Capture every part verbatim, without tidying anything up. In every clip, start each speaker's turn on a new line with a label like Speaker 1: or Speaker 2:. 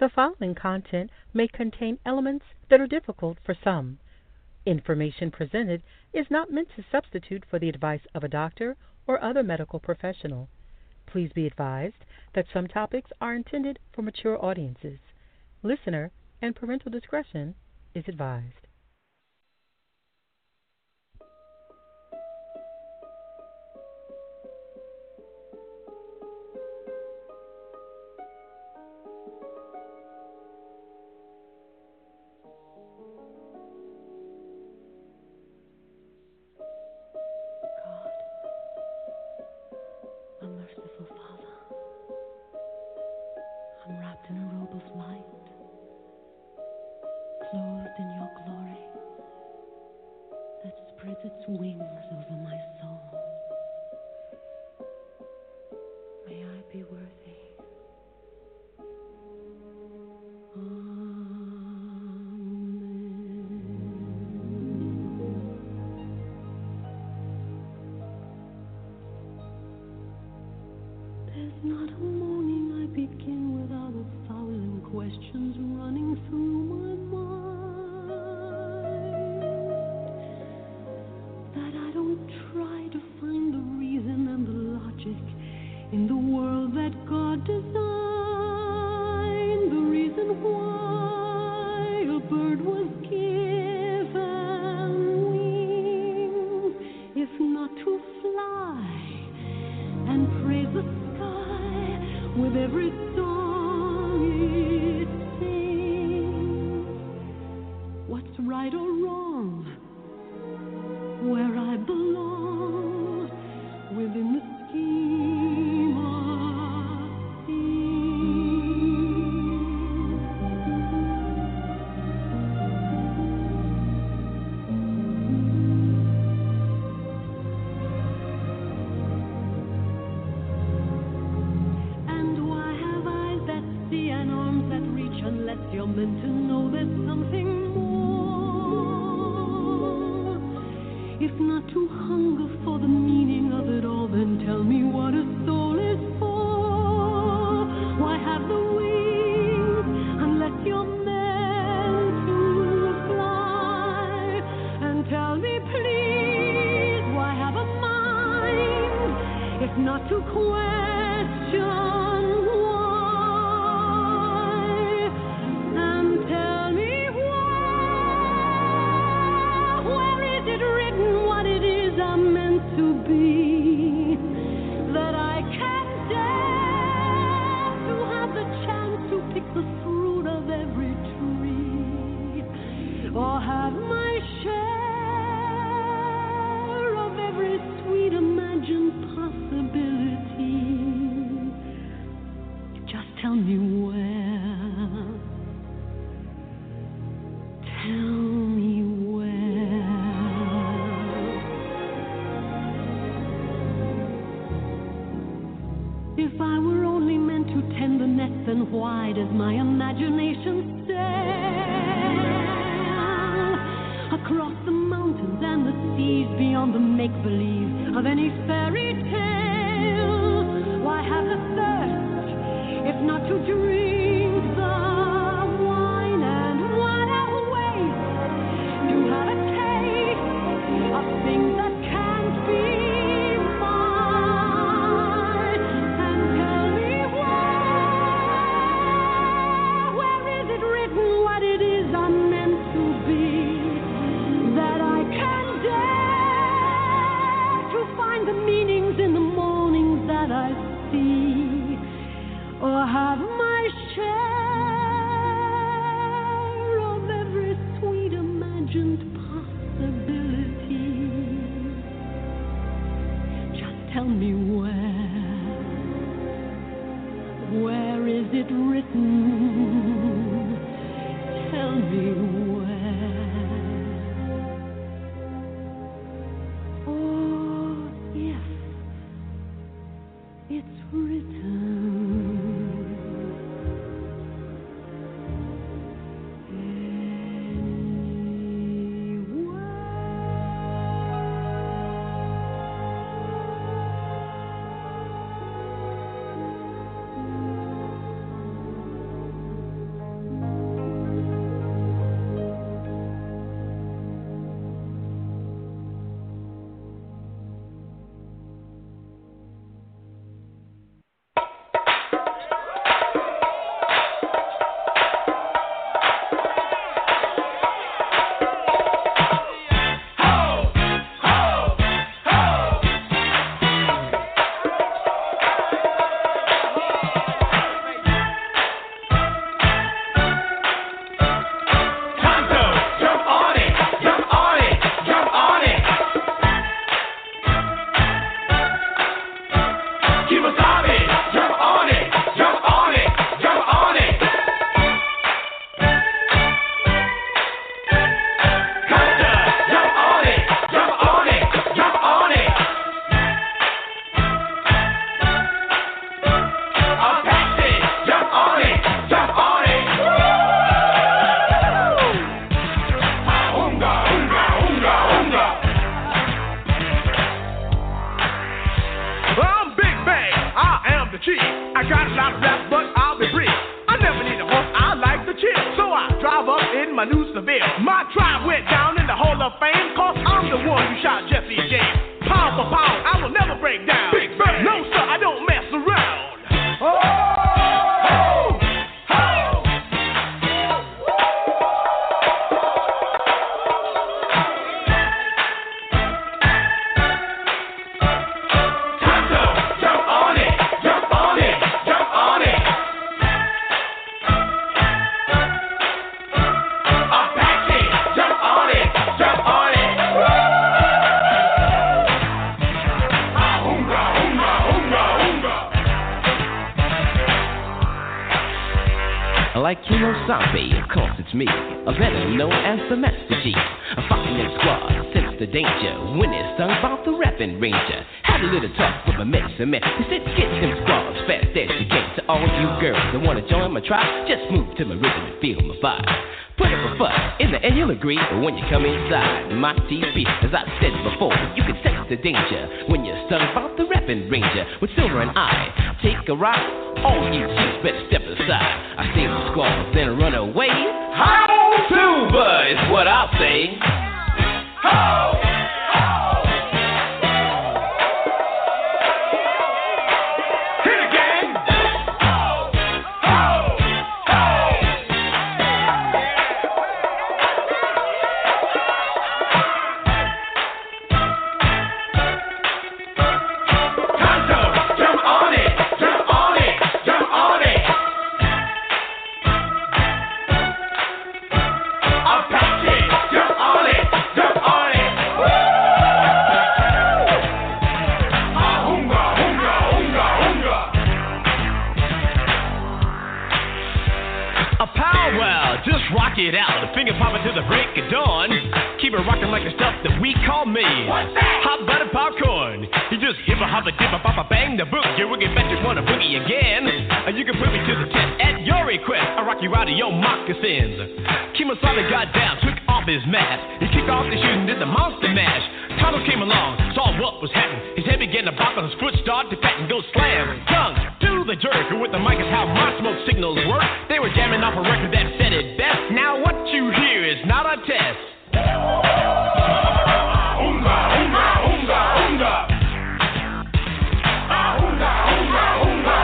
Speaker 1: The following content may contain elements that are difficult for some. Information presented is not meant to substitute for the advice of a doctor or other medical professional. Please be advised that some topics are intended for mature audiences. Listener and parental discretion is advised.
Speaker 2: A merciful Father, I'm wrapped in a robe of light, clothed in your glory that spreads its wings over my soul. May I be worthy. There's not a morning I begin without a thousand questions running through my mind, that I don't try to find the reason and the logic in the world that God designed, the reason why a bird was given wings, if not to fly and praise the sky with every song it sings. What's right or wrong, where I belong, within the scheme of unless you're meant to know there's something more. If not to hunger for the meaning of it all, then tell me what a soul is for. Why have the wings unless you're meant to fly? And tell me please, why have a mind if not to question? To be that I can dare to have the chance to pick the fruit of every tree, or have my share of every sweet imagined possibility. Just tell me where. Tell me if I were only meant to tend the net, then why does my imagination sail across the mountains and the seas beyond the make-believe of any fairy tale? Why have the thirst, if not to drink the wine, and what a waste to have a taste of things that can't be. What it is I'm meant to be, that I can dare to find the meanings in the mornings that I see, or have my share of every sweet imagined possibility. Just tell me where, where is it written? Tell me where. Oh, if it's written anywhere.
Speaker 3: Seville. My tribe went down in the Hall of Fame, cause I'm the one who shot Jesse James. Pound for pound, I will never break down. Big bang. No, sir, I don't mess around. Oh!
Speaker 4: Like Kimosabe, of course it's me, a better known as the Master G. I'm fighting in squad, sense the danger, when it's sung about the rapping ranger. Had a little talk with my medicine man, he said get them squads fast as you can. To all you girls that wanna join my tribe, just move to my rhythm and feel my vibe. Put up a fuss, in the end you'll agree, but when you come inside my T V, as I said before, you can sense the danger when you're sung about the rapping ranger. With Silver and I, take a ride. All you chicks better step aside. I save the squad, then run away. How Silver is what I'll say. How? It out, the finger popping to the break of dawn. Keep it rocking like the stuff that we call me. Hot butter popcorn. You just hip a hop a dip a pop a bang the book. You wicked bet you wanna boogie again. And you can put me to the test at your request. I rock you out of your moccasins. Kemosabe got down, took off his mask. He kicked off the shoes and did the monster mash. Tonto came along, saw what was happening. His head began to bop and his foot started to pat and go slam. Tongue to the jerk. With the mic is how my smoke signals work. They were jamming off a record that said it best. Now what you hear is not a test. Unga, unga, unga, unga. Unga, unga, unga.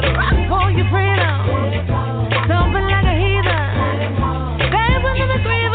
Speaker 4: Something like a heathen. Dance under the breeze.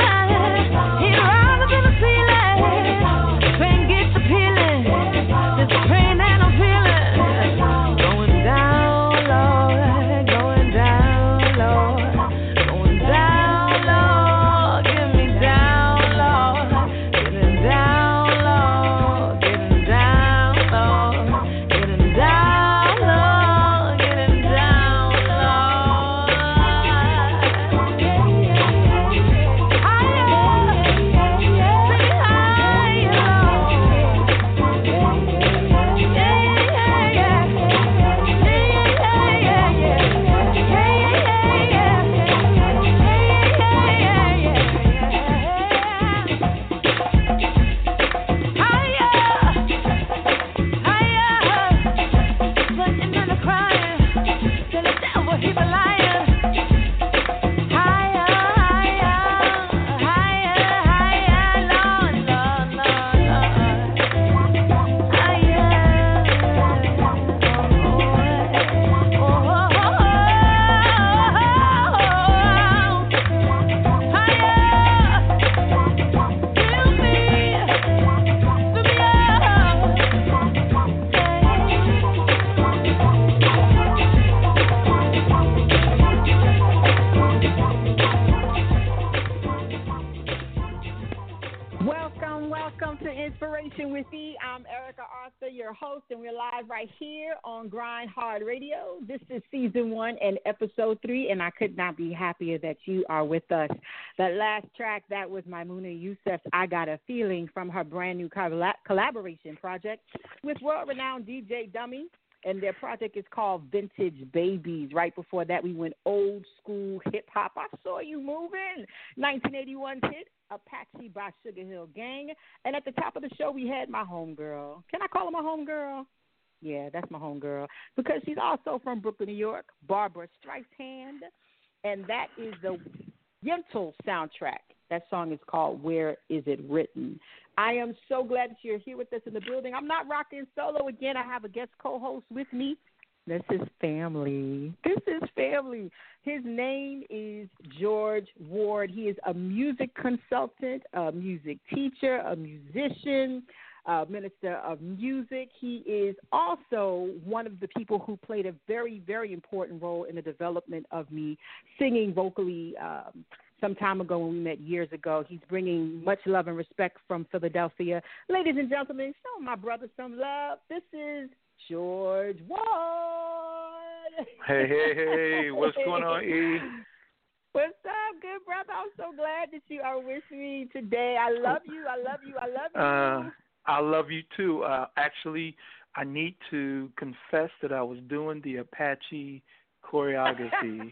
Speaker 5: Information with E. I'm Erica Arthur, your host, and we're live right here on Grind Hard Radio. This is season one and episode three, and I could not be happier that you are with us. That last track, that was Maimouna Youssef's I Got a Feeling from her brand new collab- collaboration project with world-renowned D J Dummy, and their project is called Vintage Babies. Right before that, we went old school hip-hop. I Saw You Moving, nineteen eighty-one's hit, Apache by Sugar Hill Gang. And at the top of the show, we had my homegirl. Can I call her my homegirl? Yeah, that's my homegirl. Because she's also from Brooklyn, New York, Barbara Streisand. And that is the Yentl soundtrack. That song is called Where Is It Written? I am so glad that you're here with us in the building. I'm not rocking solo again. I have a guest co-host with me. This is family. This is family. His name is George Ward. He is a music consultant, a music teacher, a musician, a minister of music. He is also one of the people who played a very, very important role in the development of me singing vocally um, some time ago when we met years ago. He's bringing much love and respect from Philadelphia. Ladies and gentlemen, show my brother some love. This is George Ward.
Speaker 6: Hey, hey, hey. What's going on, E?
Speaker 5: What's up, good brother? I'm so glad that you are with me today. I love you. I love you. I love you.
Speaker 6: Uh, I love you, too. Uh, actually, I need to confess that I was doing the Apache choreography.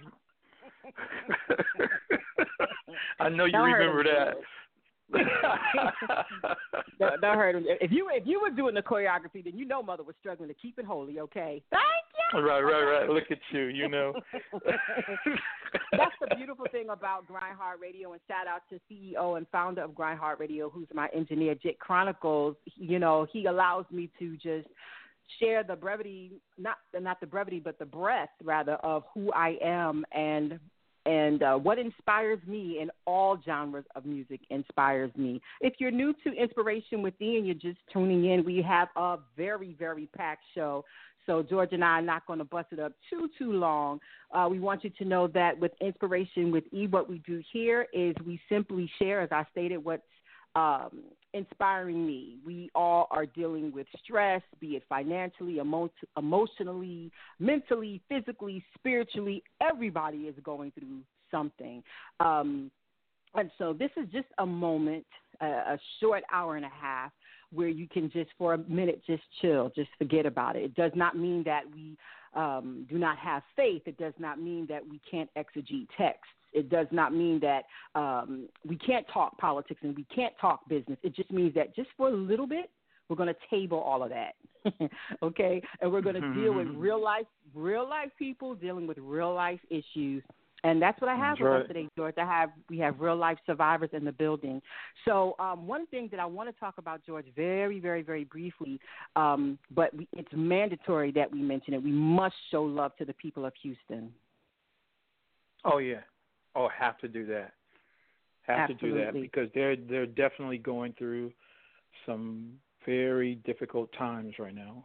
Speaker 6: I know you
Speaker 5: Don't
Speaker 6: remember that.
Speaker 5: don't, don't hurt him. If you if you were doing the choreography, then you know Mother was struggling to keep it holy. Okay, thank you.
Speaker 6: Right, right, right. Look at you. You know.
Speaker 5: That's the beautiful thing about Grind Hard Radio, and shout out to C E O and founder of Grind Hard Radio, who's my engineer, Jit Chronicles. You know, he allows me to just share the brevity, not not the brevity, but the breadth rather of who I am and. And uh, what inspires me in all genres of music inspires me. If you're new to Inspiration with E and you're just tuning in, we have a very, very packed show. So George and I are not going to bust it up too, too long. Uh, we want you to know that with Inspiration with E, what we do here is we simply share, as I stated, what's um, inspiring me. We all are dealing with stress, be it financially, emo- emotionally, mentally, physically, spiritually. Everybody is going through something. Um, and so this is just a moment, a, a short hour and a half, where you can just for a minute just chill, just forget about it. It does not mean that we um, do not have faith. It does not mean that we can't exegete texts. It does not mean that um, we can't talk politics and we can't talk business. It just means that just for a little bit, we're going to table all of that, okay? And we're going to deal with real life, real life people dealing with real life issues. And that's what I have
Speaker 6: That's
Speaker 5: with
Speaker 6: right.
Speaker 5: us today, George. I have we have real life survivors in the building. So um, one thing that I want to talk about, George, very, very, very briefly, um, but we, it's mandatory that we mention it. We must show love to the people of Houston.
Speaker 6: Oh yeah. Oh, have to do that. Have
Speaker 5: Absolutely.
Speaker 6: to do that because they're they're definitely going through some very difficult times right now.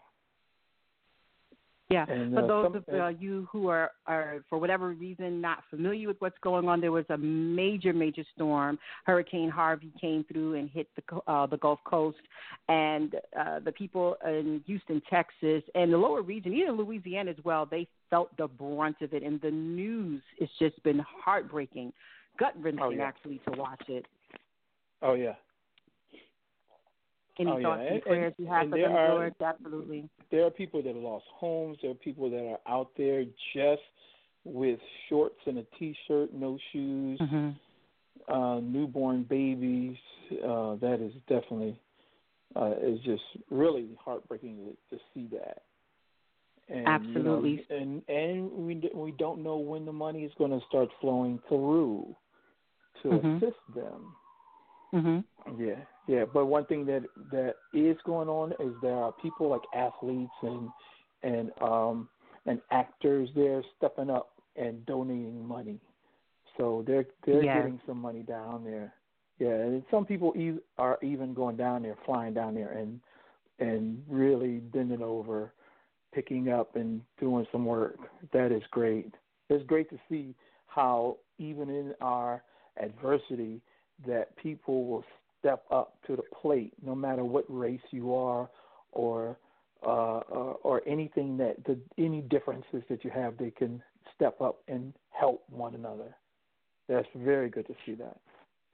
Speaker 5: Yeah,
Speaker 6: and,
Speaker 5: for
Speaker 6: uh,
Speaker 5: those
Speaker 6: some,
Speaker 5: of uh, you who are, are, for whatever reason, not familiar with what's going on, there was a major, major storm. Hurricane Harvey came through and hit the uh, the Gulf Coast, and uh, the people in Houston, Texas, and the lower region, even Louisiana as well, they felt the brunt of it, and the news has just been heartbreaking, gut-wrenching,
Speaker 6: oh, yeah.
Speaker 5: actually, to watch it.
Speaker 6: Oh, yeah.
Speaker 5: Any
Speaker 6: oh,
Speaker 5: thoughts
Speaker 6: yeah.
Speaker 5: and,
Speaker 6: and
Speaker 5: prayers you have for them,
Speaker 6: are,
Speaker 5: George? Absolutely.
Speaker 6: There are people that have lost homes. There are people that are out there just with shorts and a T-shirt, no shoes,
Speaker 5: Mm-hmm.
Speaker 6: uh, newborn babies. Uh, that is definitely uh, is just really heartbreaking to, to see that. And,
Speaker 5: Absolutely.
Speaker 6: You know, and and we we don't know when the money is going to start flowing through to
Speaker 5: mm-hmm.
Speaker 6: assist them.
Speaker 5: Mm-hmm.
Speaker 6: Yeah, yeah. But one thing that that is going on is there are people like athletes and and um and actors there stepping up and donating money. So they're they're
Speaker 5: yes.
Speaker 6: getting some money down there. Yeah, and some people e- are even going down there, flying down there, and and really bending over, picking up and doing some work. That is great. It's great to see how even in our adversity that people will step up to the plate, no matter what race you are, or uh, or, or anything that the, any differences that you have, they can step up and help one another. That's very good to see that.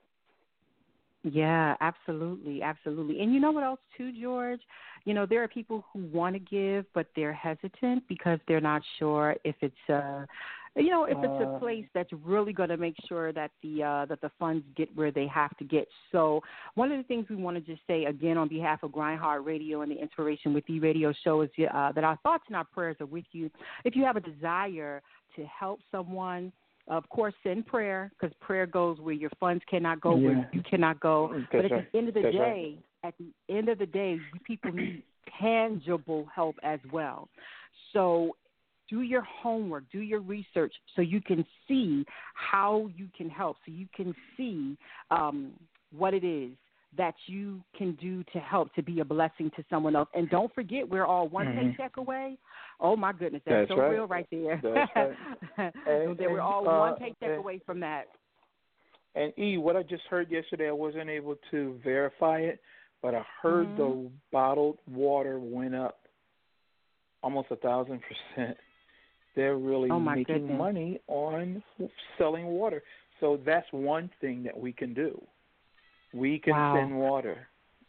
Speaker 5: Yeah, absolutely, absolutely. And you know what else too, George? You know, there are people who want to give, but they're hesitant because they're not sure if it's uh you know, if it's a place that's really going to make sure that the uh, that the funds get where they have to get. So one of the things we want to just say, again, on behalf of Grind Hard Radio and the Inspiration with You radio show is uh, that our thoughts and our prayers are with you. If you have a desire to help someone, of course, send prayer, because prayer goes where your funds cannot go,
Speaker 6: Yeah.
Speaker 5: where you cannot go.
Speaker 6: That's
Speaker 5: but at
Speaker 6: right.
Speaker 5: the end of the
Speaker 6: That's
Speaker 5: day,
Speaker 6: right.
Speaker 5: at the end of the day, people need tangible help as well. So do your homework, do your research so you can see how you can help, so you can see um, what it is that you can do to help, to be a blessing to someone else. And don't forget, we're all one
Speaker 6: mm-hmm.
Speaker 5: paycheck away. Oh, my goodness, that's,
Speaker 6: that's
Speaker 5: so
Speaker 6: right.
Speaker 5: real right there.
Speaker 6: That's right. and,
Speaker 5: so we're all
Speaker 6: and,
Speaker 5: one
Speaker 6: uh,
Speaker 5: paycheck
Speaker 6: and,
Speaker 5: away from that.
Speaker 6: And, E, what I just heard yesterday, I wasn't able to verify it, but I heard
Speaker 5: mm-hmm.
Speaker 6: the bottled water went up almost a thousand percent. They're really
Speaker 5: oh my
Speaker 6: making
Speaker 5: goodness.
Speaker 6: money on selling water. So that's one thing that we can do. We can
Speaker 5: wow.
Speaker 6: send water.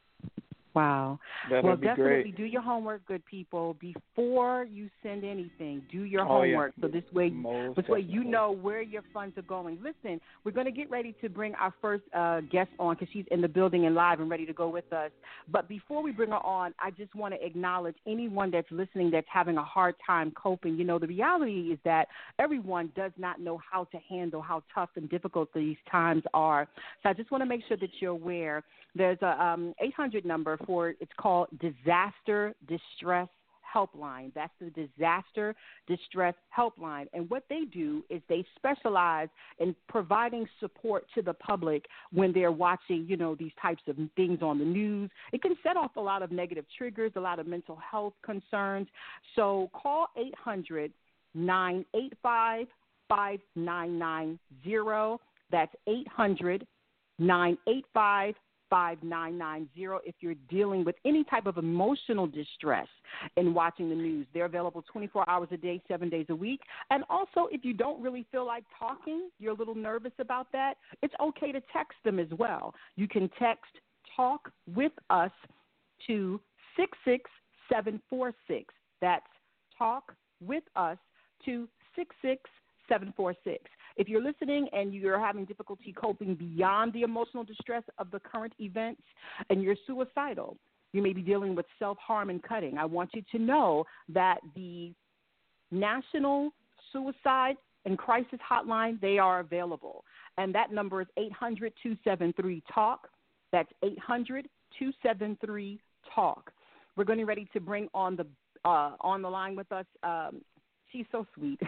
Speaker 5: Wow.
Speaker 6: That'd
Speaker 5: well,
Speaker 6: be
Speaker 5: definitely
Speaker 6: great.
Speaker 5: do your homework, good people. Before you send anything, do your
Speaker 6: oh,
Speaker 5: homework.
Speaker 6: Yeah.
Speaker 5: So this way,
Speaker 6: Most
Speaker 5: this way
Speaker 6: definitely.
Speaker 5: you know where your funds are going. Listen, we're going to get ready to bring our first uh, guest on because she's in the building and live and ready to go with us. But before we bring her on, I just want to acknowledge anyone that's listening that's having a hard time coping. You know, the reality is that everyone does not know how to handle how tough and difficult these times are. So I just want to make sure that you're aware. There's a um, eight hundred number for, it's called Disaster Distress Helpline. That's the Disaster Distress Helpline. And what they do is they specialize in providing support to the public when they're watching, you know, these types of things on the news. It can set off a lot of negative triggers, a lot of mental health concerns. So call eight hundred, nine eight five, five nine nine zero. That's eight hundred, nine eight five, five nine nine zero if you're dealing with any type of emotional distress in watching the news. They're available twenty-four hours a day, seven days a week. And also, if you don't really feel like talking, you're a little nervous about that, it's okay to text them as well. You can text Talk With Us to six six seven four six. That's Talk With Us to six six seven four six. If you're listening and you're having difficulty coping beyond the emotional distress of the current events and you're suicidal, you may be dealing with self-harm and cutting, I want you to know that the National Suicide and Crisis Hotline, they are available. And that number is eight hundred, two seven three, TALK. That's eight hundred, two seven three, TALK. We're getting ready to bring on the uh, on the line with us. Um, she's so sweet.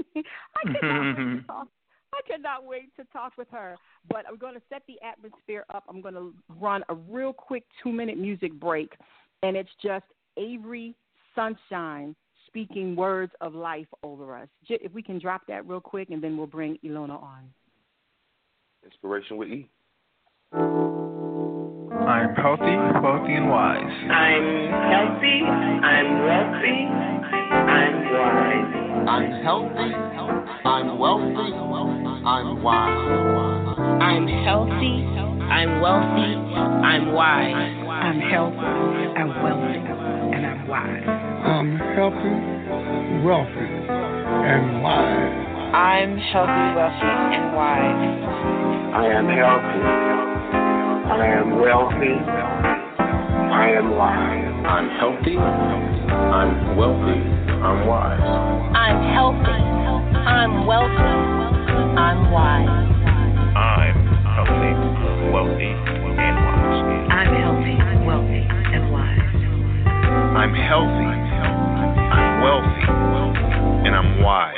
Speaker 5: I cannot wait to talk. I cannot wait to talk with her. But I'm going to set the atmosphere up. I'm going to run a real quick two-minute music break, and it's just Avery Sunshine speaking words of life over us. If we can drop that real quick, and then we'll bring Ilona on.
Speaker 7: Inspiration with E.
Speaker 8: I'm healthy, wealthy, and wise.
Speaker 9: I'm healthy, I'm wealthy, I'm wise.
Speaker 10: I'm healthy, I'm wealthy, I'm wise.
Speaker 9: I'm healthy, I'm wealthy, I'm wise.
Speaker 11: I'm healthy, I'm wealthy, and I'm wise.
Speaker 12: I'm healthy, wealthy, and wise.
Speaker 13: I'm healthy, wealthy, and wise.
Speaker 14: I am healthy, I am wealthy, I am wise.
Speaker 15: I'm healthy, I'm wealthy, I'm wise.
Speaker 16: I'm healthy, I'm wealthy, I'm wise.
Speaker 17: I'm healthy, wealthy, and wise.
Speaker 11: I'm healthy, wealthy, and wise.
Speaker 17: I'm healthy, I'm wealthy, and I'm wise.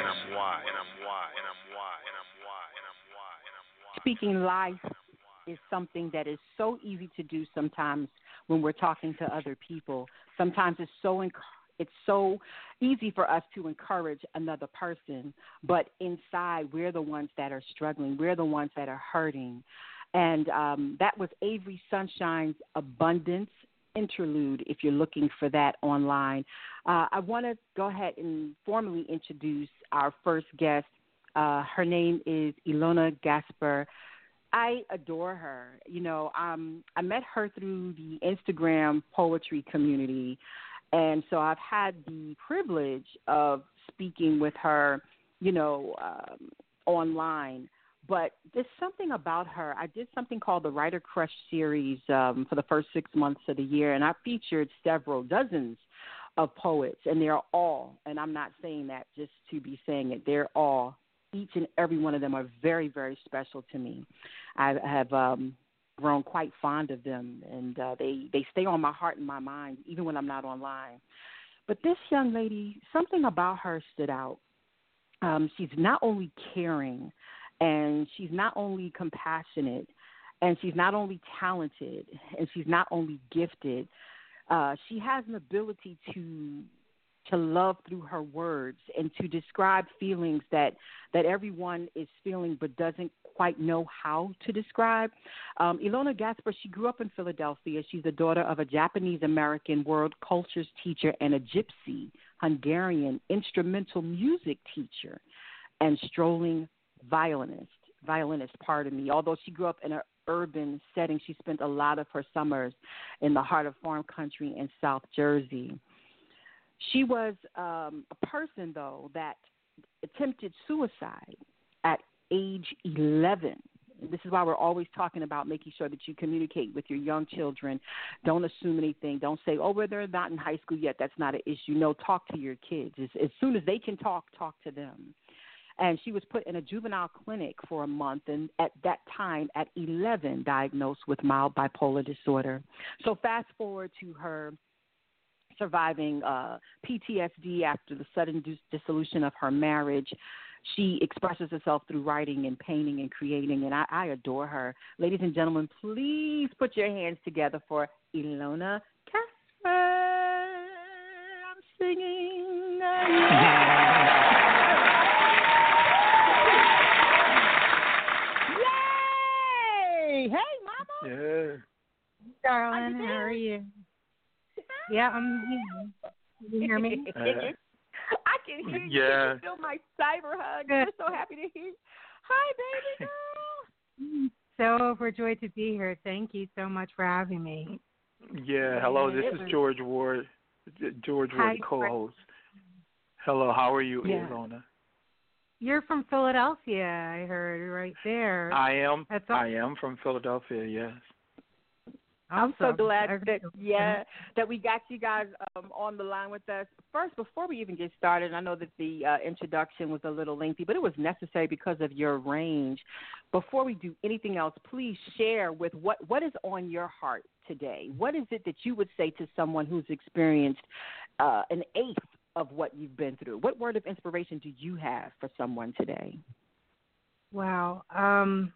Speaker 5: Speaking life is something that is so easy to do sometimes when we're talking to other people. Sometimes it's so enc- it's so easy for us to encourage another person, but inside we're the ones that are struggling. We're the ones that are hurting. And um, that was Avery Sunshine's Abundance Interlude, if you're looking for that online. Uh, I want to go ahead and formally introduce our first guest. Uh, her name is Ilona Gasper. I adore her. You know, um, I met her through the Instagram poetry community, and so I've had the privilege of speaking with her, you know, um, online. But there's something about her. I did something called the Writer Crush series um, for the first six months of the year, and I featured several dozens of poets, and they're all, and I'm not saying that just to be saying it, they're all, each and every one of them are very, very special to me. I have um, grown quite fond of them, and uh, they, they stay on my heart and my mind, even when I'm not online. But this young lady, something about her stood out. Um, she's not only caring, and she's not only compassionate, and she's not only talented, and she's not only gifted. Uh, she has an ability to to love through her words and to describe feelings that, that everyone is feeling but doesn't quite know how to describe. Um, Ilona Gasper, she grew up in Philadelphia. She's the daughter of a Japanese-American world cultures teacher and a gypsy Hungarian instrumental music teacher and strolling violinist, violinist, pardon me. Although she grew up in an urban setting, she spent a lot of her summers in the heart of farm country in South Jersey. She was um, a person, though, that attempted suicide at age eleven. This is why we're always talking about making sure that you communicate with your young children. Don't assume anything. Don't say, oh, well, they're not in high school yet. That's not an issue. No, talk to your kids. As, as soon as they can talk, talk to them. And she was put in a juvenile clinic for a month, and at that time, at eleven, diagnosed with mild bipolar disorder. So fast forward to her surviving uh, P T S D after the sudden dis- dissolution of her marriage. She expresses herself through writing and painting and creating, and I, I adore her. Ladies and gentlemen, please put your hands together for Ilona Gasper. I'm singing. Yay! Hey, Mama.
Speaker 6: Yeah.
Speaker 18: Darling, how are you? Yeah, I'm here. Can you hear me?
Speaker 6: Uh,
Speaker 5: I can hear you.
Speaker 6: Yeah.
Speaker 5: Can you feel my cyber hug? We're so happy to hear you. Hi, baby girl.
Speaker 18: So overjoyed to be here. Thank you so much for having me.
Speaker 6: Yeah, hello, this is George Ward, George Ward,
Speaker 18: Hi,
Speaker 6: co-host. Hello, how are you,
Speaker 18: yeah.
Speaker 6: Ilona?
Speaker 18: You're from Philadelphia, I heard, right there.
Speaker 6: I am.
Speaker 18: That's
Speaker 6: I am from Philadelphia, yes.
Speaker 5: I'm so
Speaker 18: Awesome.
Speaker 5: glad that yeah that we got you guys um, on the line with us. First, before we even get started, I know that the uh, introduction was a little lengthy, but it was necessary because of your range. Before we do anything else, please share with what, what is on your heart today. What is it that you would say to someone who's experienced uh, an eighth of what you've been through? What word of inspiration do you have for someone today?
Speaker 18: Wow. Um,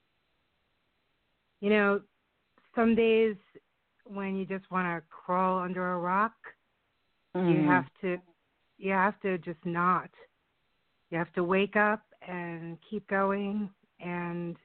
Speaker 18: you know, some days when you just want to crawl under a rock, mm. you have to you have to just not. You have to wake up and keep going and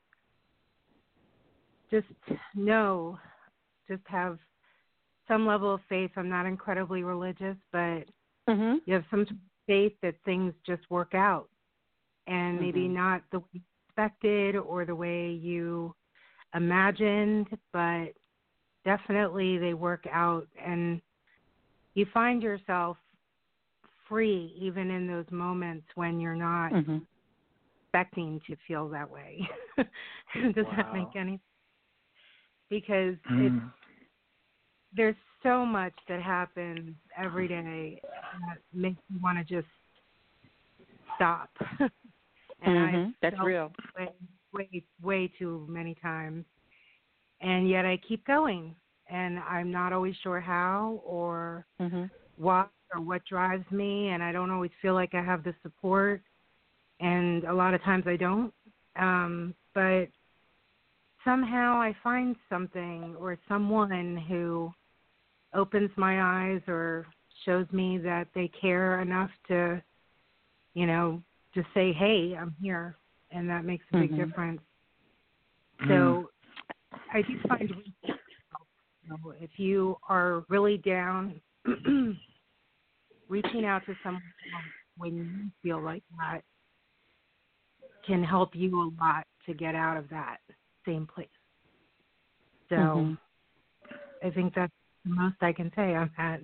Speaker 18: just know, just have some level of faith. I'm not incredibly religious, but mm-hmm. you have some faith that things just work out, and mm-hmm. maybe not the way you expected or the way you imagined, but definitely they work out, and you find yourself free even in those moments when you're not mm-hmm. expecting to feel that way. Does wow. that make any sense? Because mm. it's, there's so much that happens every day that makes you want to just stop. And
Speaker 5: mm-hmm. That's real.
Speaker 18: Way, way, way too many times. And yet I keep going. And I'm not always sure how or mm-hmm. what or what drives me. And I don't always feel like I have the support. And a lot of times I don't. Um, but somehow I find something or someone who opens my eyes or shows me that they care enough to, you know, just say, hey, I'm here. And that makes a big mm-hmm. difference. So I do find, you know, if you are really down, reaching out to someone when you feel like that can help you a lot to get out of that same place. So mm-hmm. I think that's the most I can say on that.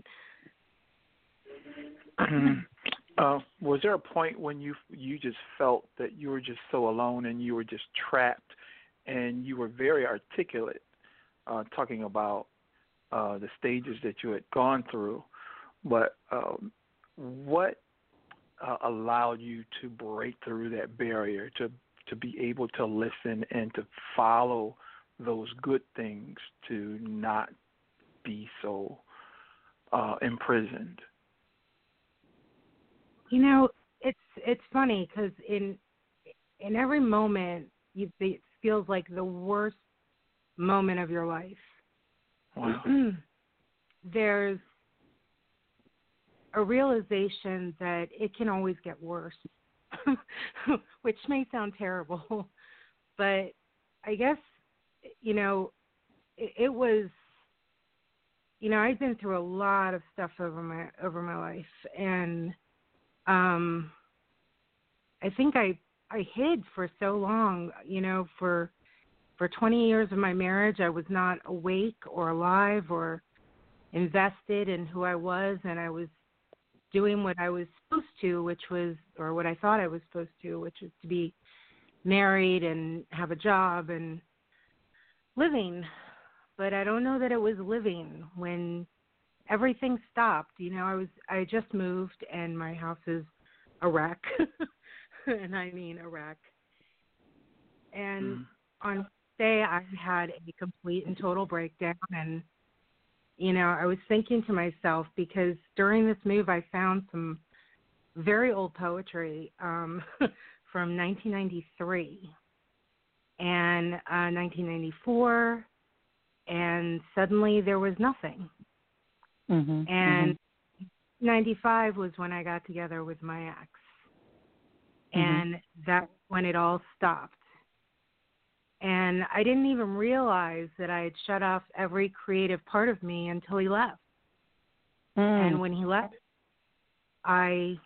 Speaker 6: uh, was there a point when you you just felt that you were just so alone and you were just trapped, and you were very articulate, uh, talking about uh, the stages that you had gone through, but um, what uh, allowed you to break through that barrier, to to be able to listen and to follow those good things, to not be so uh, imprisoned?
Speaker 18: You know, it's it's funny because in in every moment, you, it feels like the worst moment of your life.
Speaker 6: Wow.
Speaker 18: There's a realization that it can always get worse, which may sound terrible, but I guess, you know, it, it was, you know, I've been through a lot of stuff over my over my life, and um, I think I I hid for so long, you know, for for twenty years of my marriage, I was not awake or alive or invested in who I was, and I was doing what I was supposed to, which was, or what I thought I was supposed to, which was to be married and have a job and living. But I don't know that it was living when everything stopped. You know, I was, I just moved and my house is a wreck. And I mean a wreck. And mm. on day I had a complete and total breakdown, and you know, I was thinking to myself, because during this move I found some very old poetry um, from nineteen ninety-three and uh, nineteen ninety-four, and suddenly there was nothing.
Speaker 1: Mm-hmm.
Speaker 18: And
Speaker 1: mm-hmm.
Speaker 18: ninety-five was when I got together with my ex. Mm-hmm. And that's when it all stopped. And I didn't even realize that I had shut off every creative part of me until he left. Mm. And when he left, I,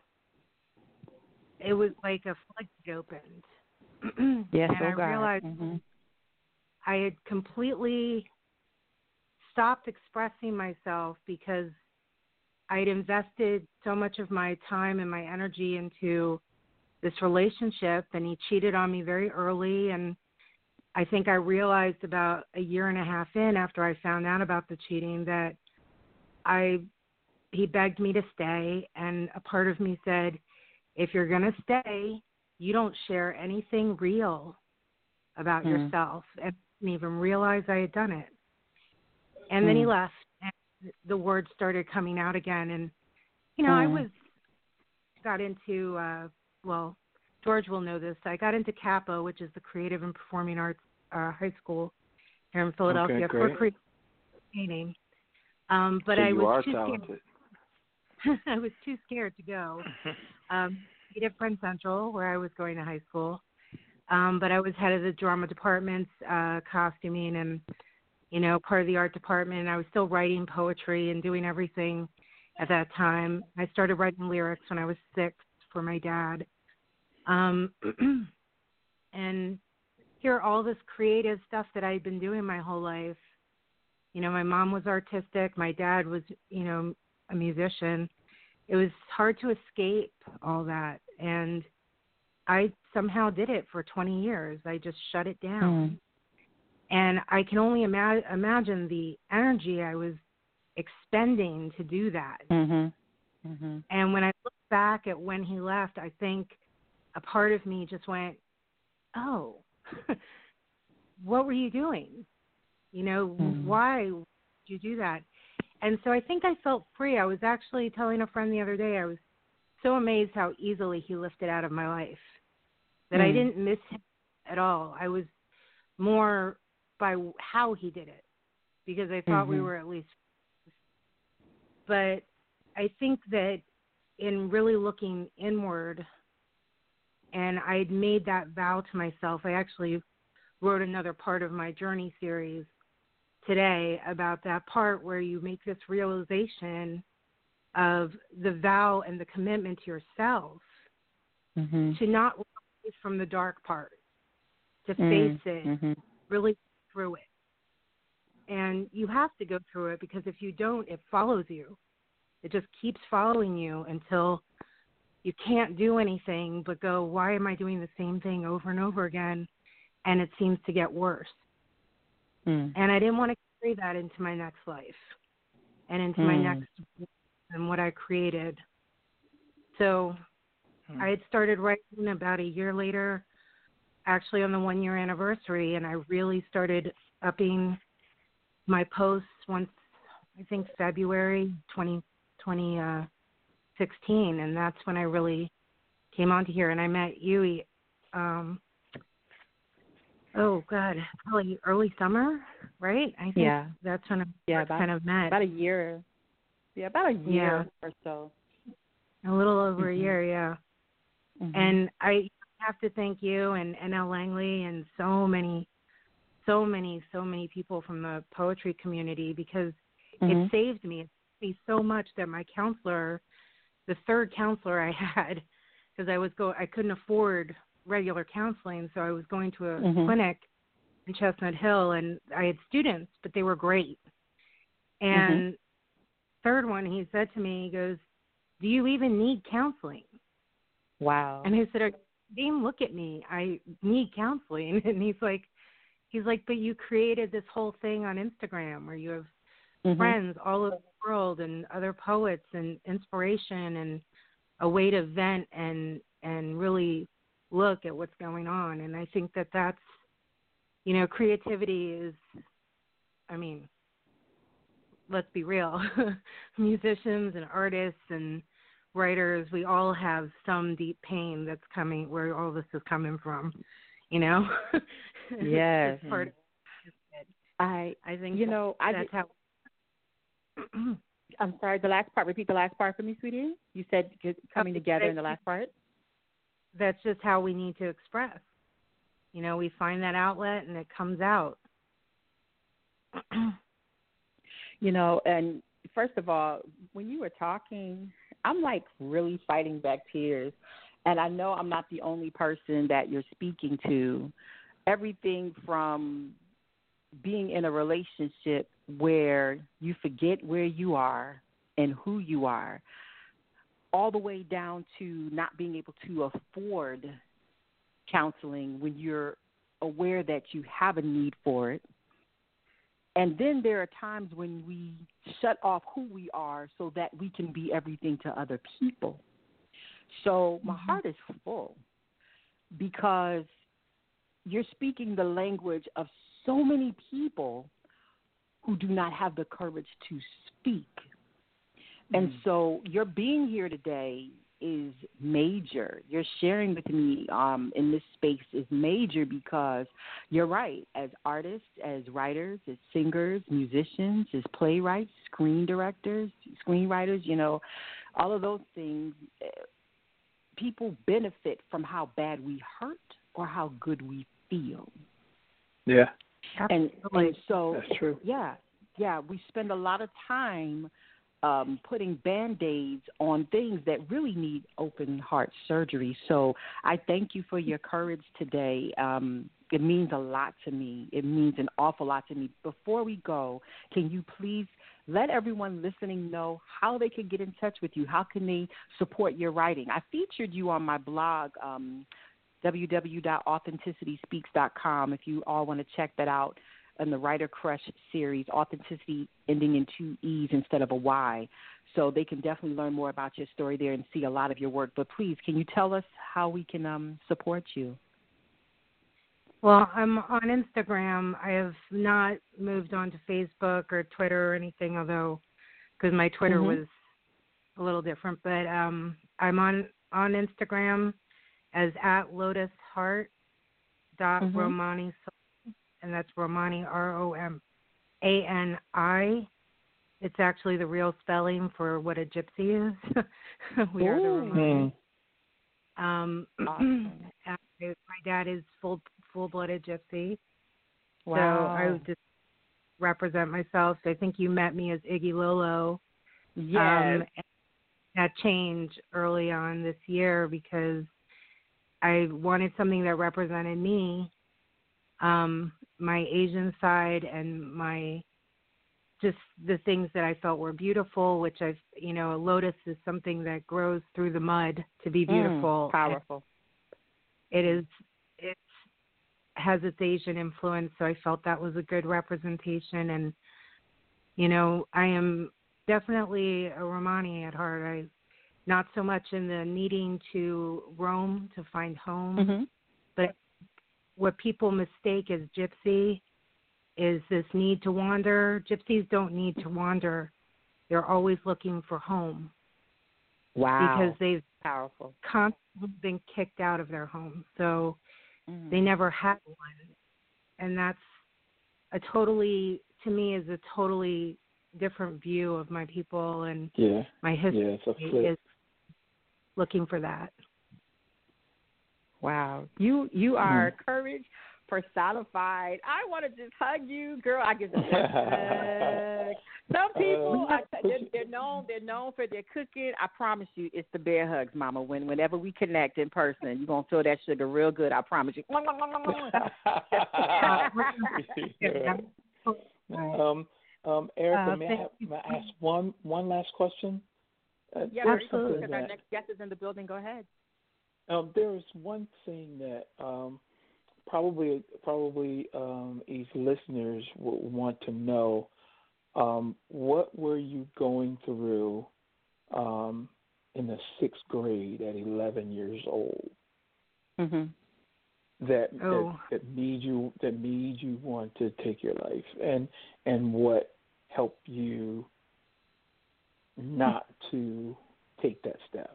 Speaker 18: it was like a floodgate opened.
Speaker 1: Yes,
Speaker 18: and
Speaker 1: oh
Speaker 18: I
Speaker 1: God.
Speaker 18: realized
Speaker 1: mm-hmm.
Speaker 18: I had completely stopped expressing myself because I had invested so much of my time and my energy into this relationship, and he cheated on me very early. And I think I realized about a year and a half in, after I found out about the cheating, that I he begged me to stay, and a part of me said, if you're going to stay, you don't share anything real about mm. yourself. And I didn't even realize I had done it. And mm. then he left, and the words started coming out again. And, you know, mm. I was got into, uh, well, George will know this. I got into CAPA, which is the Creative and Performing Arts uh, High School here in Philadelphia,
Speaker 6: okay,
Speaker 18: for creative painting. Um, but
Speaker 6: so
Speaker 18: I
Speaker 6: you
Speaker 18: was
Speaker 6: are
Speaker 18: too
Speaker 6: talented.
Speaker 18: scared. I was too scared to go. Um, at Penn Central, where I was going to high school, um, but I was head of the drama department's uh, costuming and, you know, part of the art department. And I was still writing poetry and doing everything at that time. I started writing lyrics when I was six for my dad. Um, and hear all this creative stuff that I'd been doing my whole life. You know, my mom was artistic. My dad was, you know, a musician. It was hard to escape all that. And I somehow did it for twenty years. I just shut it down. Mm. And I can only ima- imagine the energy I was expending to do that.
Speaker 1: Mm-hmm. Mm-hmm.
Speaker 18: And when I look back at when he left, I think a part of me just went, oh, what were you doing? You know, mm. why did you do that? And so I think I felt free. I was actually telling a friend the other day, I was so amazed how easily he lifted out of my life, that mm. I didn't miss him at all. I was more by how he did it, because I thought mm-hmm. we were at least. But I think that in really looking inward, and I'd made that vow to myself, I actually wrote another part of my journey series today about that part where you make this realization of the vow and the commitment to yourself
Speaker 5: mm-hmm.
Speaker 18: to not rise from the dark part, to
Speaker 5: mm-hmm.
Speaker 18: face it,
Speaker 5: mm-hmm.
Speaker 18: really through it. And you have to go through it because if you don't, it follows you. It just keeps following you until you can't do anything but go, why am I doing the same thing over and over again? And it seems to get worse.
Speaker 5: Mm.
Speaker 18: And I didn't want to carry that into my next life and into
Speaker 5: mm.
Speaker 18: my next and what I created. So mm. I had started writing about a year later, actually on the one-year anniversary, and I really started upping my posts once, I think, February twenty sixteen, and that's when I really came onto here. And I met you, um, oh, God, probably early summer, right? I think
Speaker 5: yeah.
Speaker 18: that's when I
Speaker 5: yeah, about,
Speaker 18: kind of met.
Speaker 5: About a year. Yeah, about a year
Speaker 18: yeah.
Speaker 5: or so.
Speaker 18: A little over
Speaker 5: mm-hmm.
Speaker 18: a year, yeah.
Speaker 5: Mm-hmm.
Speaker 18: And I have to thank you and N L Langley and so many, so many, so many people from the poetry community because
Speaker 5: mm-hmm.
Speaker 18: it saved me. It saved me so much that my counselor, the third counselor I had, because I was go, I couldn't afford regular counseling, so I was going to a
Speaker 5: mm-hmm.
Speaker 18: clinic in Chestnut Hill, and I had students, but they were great. And
Speaker 5: mm-hmm.
Speaker 18: third one, he said to me, he goes, do you even need counseling?
Speaker 5: Wow.
Speaker 18: And I said, Dean, look at me. I need counseling. And he's like, he's like, but you created this whole thing on Instagram where you have
Speaker 5: mm-hmm.
Speaker 18: friends all over the world and other poets and inspiration and a way to vent and, and really look at what's going on. And I think that that's, you know, creativity is, I mean, let's be real, musicians and artists and writers, we all have some deep pain that's coming, where all this is coming from, you know?
Speaker 5: Yes.
Speaker 18: It's part of it.
Speaker 5: I,
Speaker 18: I think
Speaker 5: you
Speaker 18: that,
Speaker 5: know, I
Speaker 18: that's
Speaker 5: did,
Speaker 18: how.
Speaker 5: I'm sorry, the last part, repeat the last part for me, sweetie. You said coming together in the last part?
Speaker 18: That's just how we need to express. You know, we find that outlet and it comes out.
Speaker 5: You know, and first of all, when you were talking, I'm like really fighting back tears. And I know I'm not the only person that you're speaking to. Everything from being in a relationship where you forget where you are and who you are, all the way down to not being able to afford counseling when you're aware that you have a need for it. And then there are times when we shut off who we are so that we can be everything to other people. So my heart is full because you're speaking the language of so many people who do not have the courage to speak. And so your being here today is major. Your sharing with me um, in this space is major because you're right. As artists, as writers, as singers, musicians, as playwrights, screen directors, screenwriters, you know, all of those things, people benefit from how bad we hurt or how good we feel.
Speaker 6: Yeah.
Speaker 5: And, and so,
Speaker 6: that's true.
Speaker 5: Yeah, yeah, we spend a lot of time Um, putting Band-Aids on things that really need open heart surgery. So I thank you for your courage today. Um, it means a lot to me. It means an awful lot to me. Before we go, can you please let everyone listening know how they can get in touch with you? How can they support your writing? I featured you on my blog, um, w w w dot authenticity speaks dot com, if you all want to check that out. In the Writer Crush series, authenticity ending in two E's instead of a Y. So they can definitely learn more about your story there and see a lot of your work. But please, can you tell us how we can um, support you?
Speaker 18: Well, I'm on Instagram. I have not moved on to Facebook or Twitter or anything, although because my Twitter
Speaker 5: mm-hmm.
Speaker 18: was a little different. But um, I'm on, on Instagram as at lotus heart dot romani soul. And that's Romani, R O M A N I. It's actually the real spelling for what a gypsy is. We Ooh. Are the Romani. Um, awesome. My dad is full, full-blooded gypsy. Wow. So I would just represent myself. I think you met me as Iggy Lolo.
Speaker 5: Yes.
Speaker 18: Um, that changed early on this year because I wanted something that represented me, um, my Asian side, and my just the things that I felt were beautiful, which I've, you know, a lotus is something that grows through the mud to be beautiful.
Speaker 5: Mm, powerful.
Speaker 18: And it is, it has its Asian influence, so I felt that was a good representation. And, you know, I am definitely a Romani at heart. I, not so much in the needing to roam to find home,
Speaker 5: mm-hmm.
Speaker 18: but what people mistake as gypsy is this need to wander. Gypsies don't need to wander. They're always looking for home.
Speaker 5: Wow.
Speaker 18: Because they've
Speaker 5: powerful.
Speaker 18: constantly been kicked out of their home. So
Speaker 5: mm.
Speaker 18: they never had one. And that's a totally, to me, is a totally different view of my people and
Speaker 6: yeah.
Speaker 18: my history
Speaker 6: yeah, it's a flip.
Speaker 18: is looking for that.
Speaker 5: Wow. You you are
Speaker 6: mm.
Speaker 5: courage personified. I want to just hug you, girl. I get the hug. Some people,
Speaker 6: uh,
Speaker 5: I, they're, they're known. They're known for their cooking. I promise you, it's the bear hugs, Mama. When whenever we connect in person, you're gonna feel that sugar real good. I promise you.
Speaker 6: um, um, Erica, uh, may, I have, may I ask one one last question?
Speaker 5: Uh, yeah, absolutely. Because our next guest is in the building. Go ahead.
Speaker 6: Um, there is one thing that um, probably probably um, these listeners will want to know. Um, what were you going through um, in the sixth grade at eleven years old?
Speaker 5: Mm-hmm.
Speaker 6: That,
Speaker 18: oh.
Speaker 6: that that made you that made you want to take your life, and and what helped you not to take that step?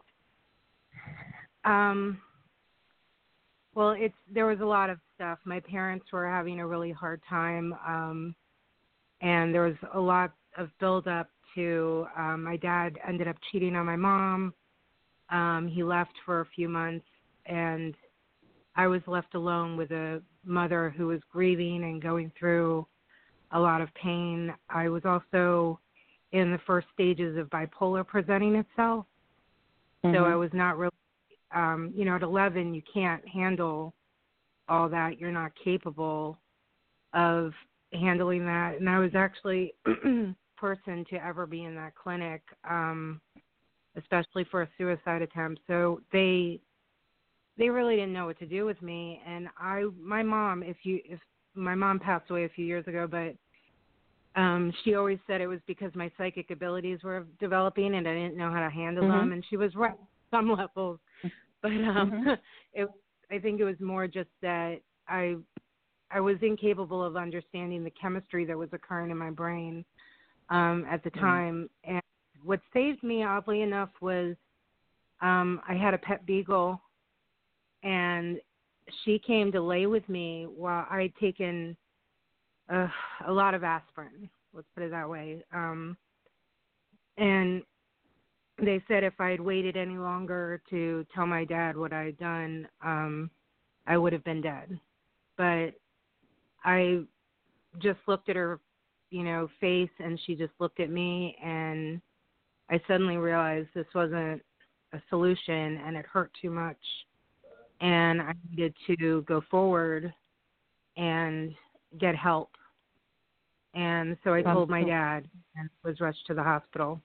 Speaker 18: Um. Well, it's there was a lot of stuff. My parents were having a really hard time. Um, And there was a lot of build-up to um, my dad ended up cheating on my mom. Um, he left for a few months, and I was left alone with a mother who was grieving and going through a lot of pain. I was also in the first stages of bipolar presenting itself. Mm-hmm. So I was not really, um, you know, at eleven, you can't handle all that. You're not capable of handling that. And I was actually person to ever be in that clinic, um, especially for a suicide attempt. So they they really didn't know what to do with me. And I, my mom, if you, if my mom passed away a few years ago, but um, she always said it was because my psychic abilities were developing and I didn't know how to handle
Speaker 5: mm-hmm.
Speaker 18: them. And she was right on some levels, but um,
Speaker 5: mm-hmm.
Speaker 18: it, I think it was more just that I, I was incapable of understanding the chemistry that was occurring in my brain um, at the time. Mm-hmm. And what saved me, oddly enough, was um, I had a pet beagle, and she came to lay with me while I had taken uh, a lot of aspirin, let's put it that way. Um, and they said if I had waited any longer to tell my dad what I had done, um, I would have been dead. But I just looked at her, you know, face, and she just looked at me, and I suddenly realized this wasn't a solution, and it hurt too much, and I needed to go forward and get help. And so I told my dad and was rushed to the hospital.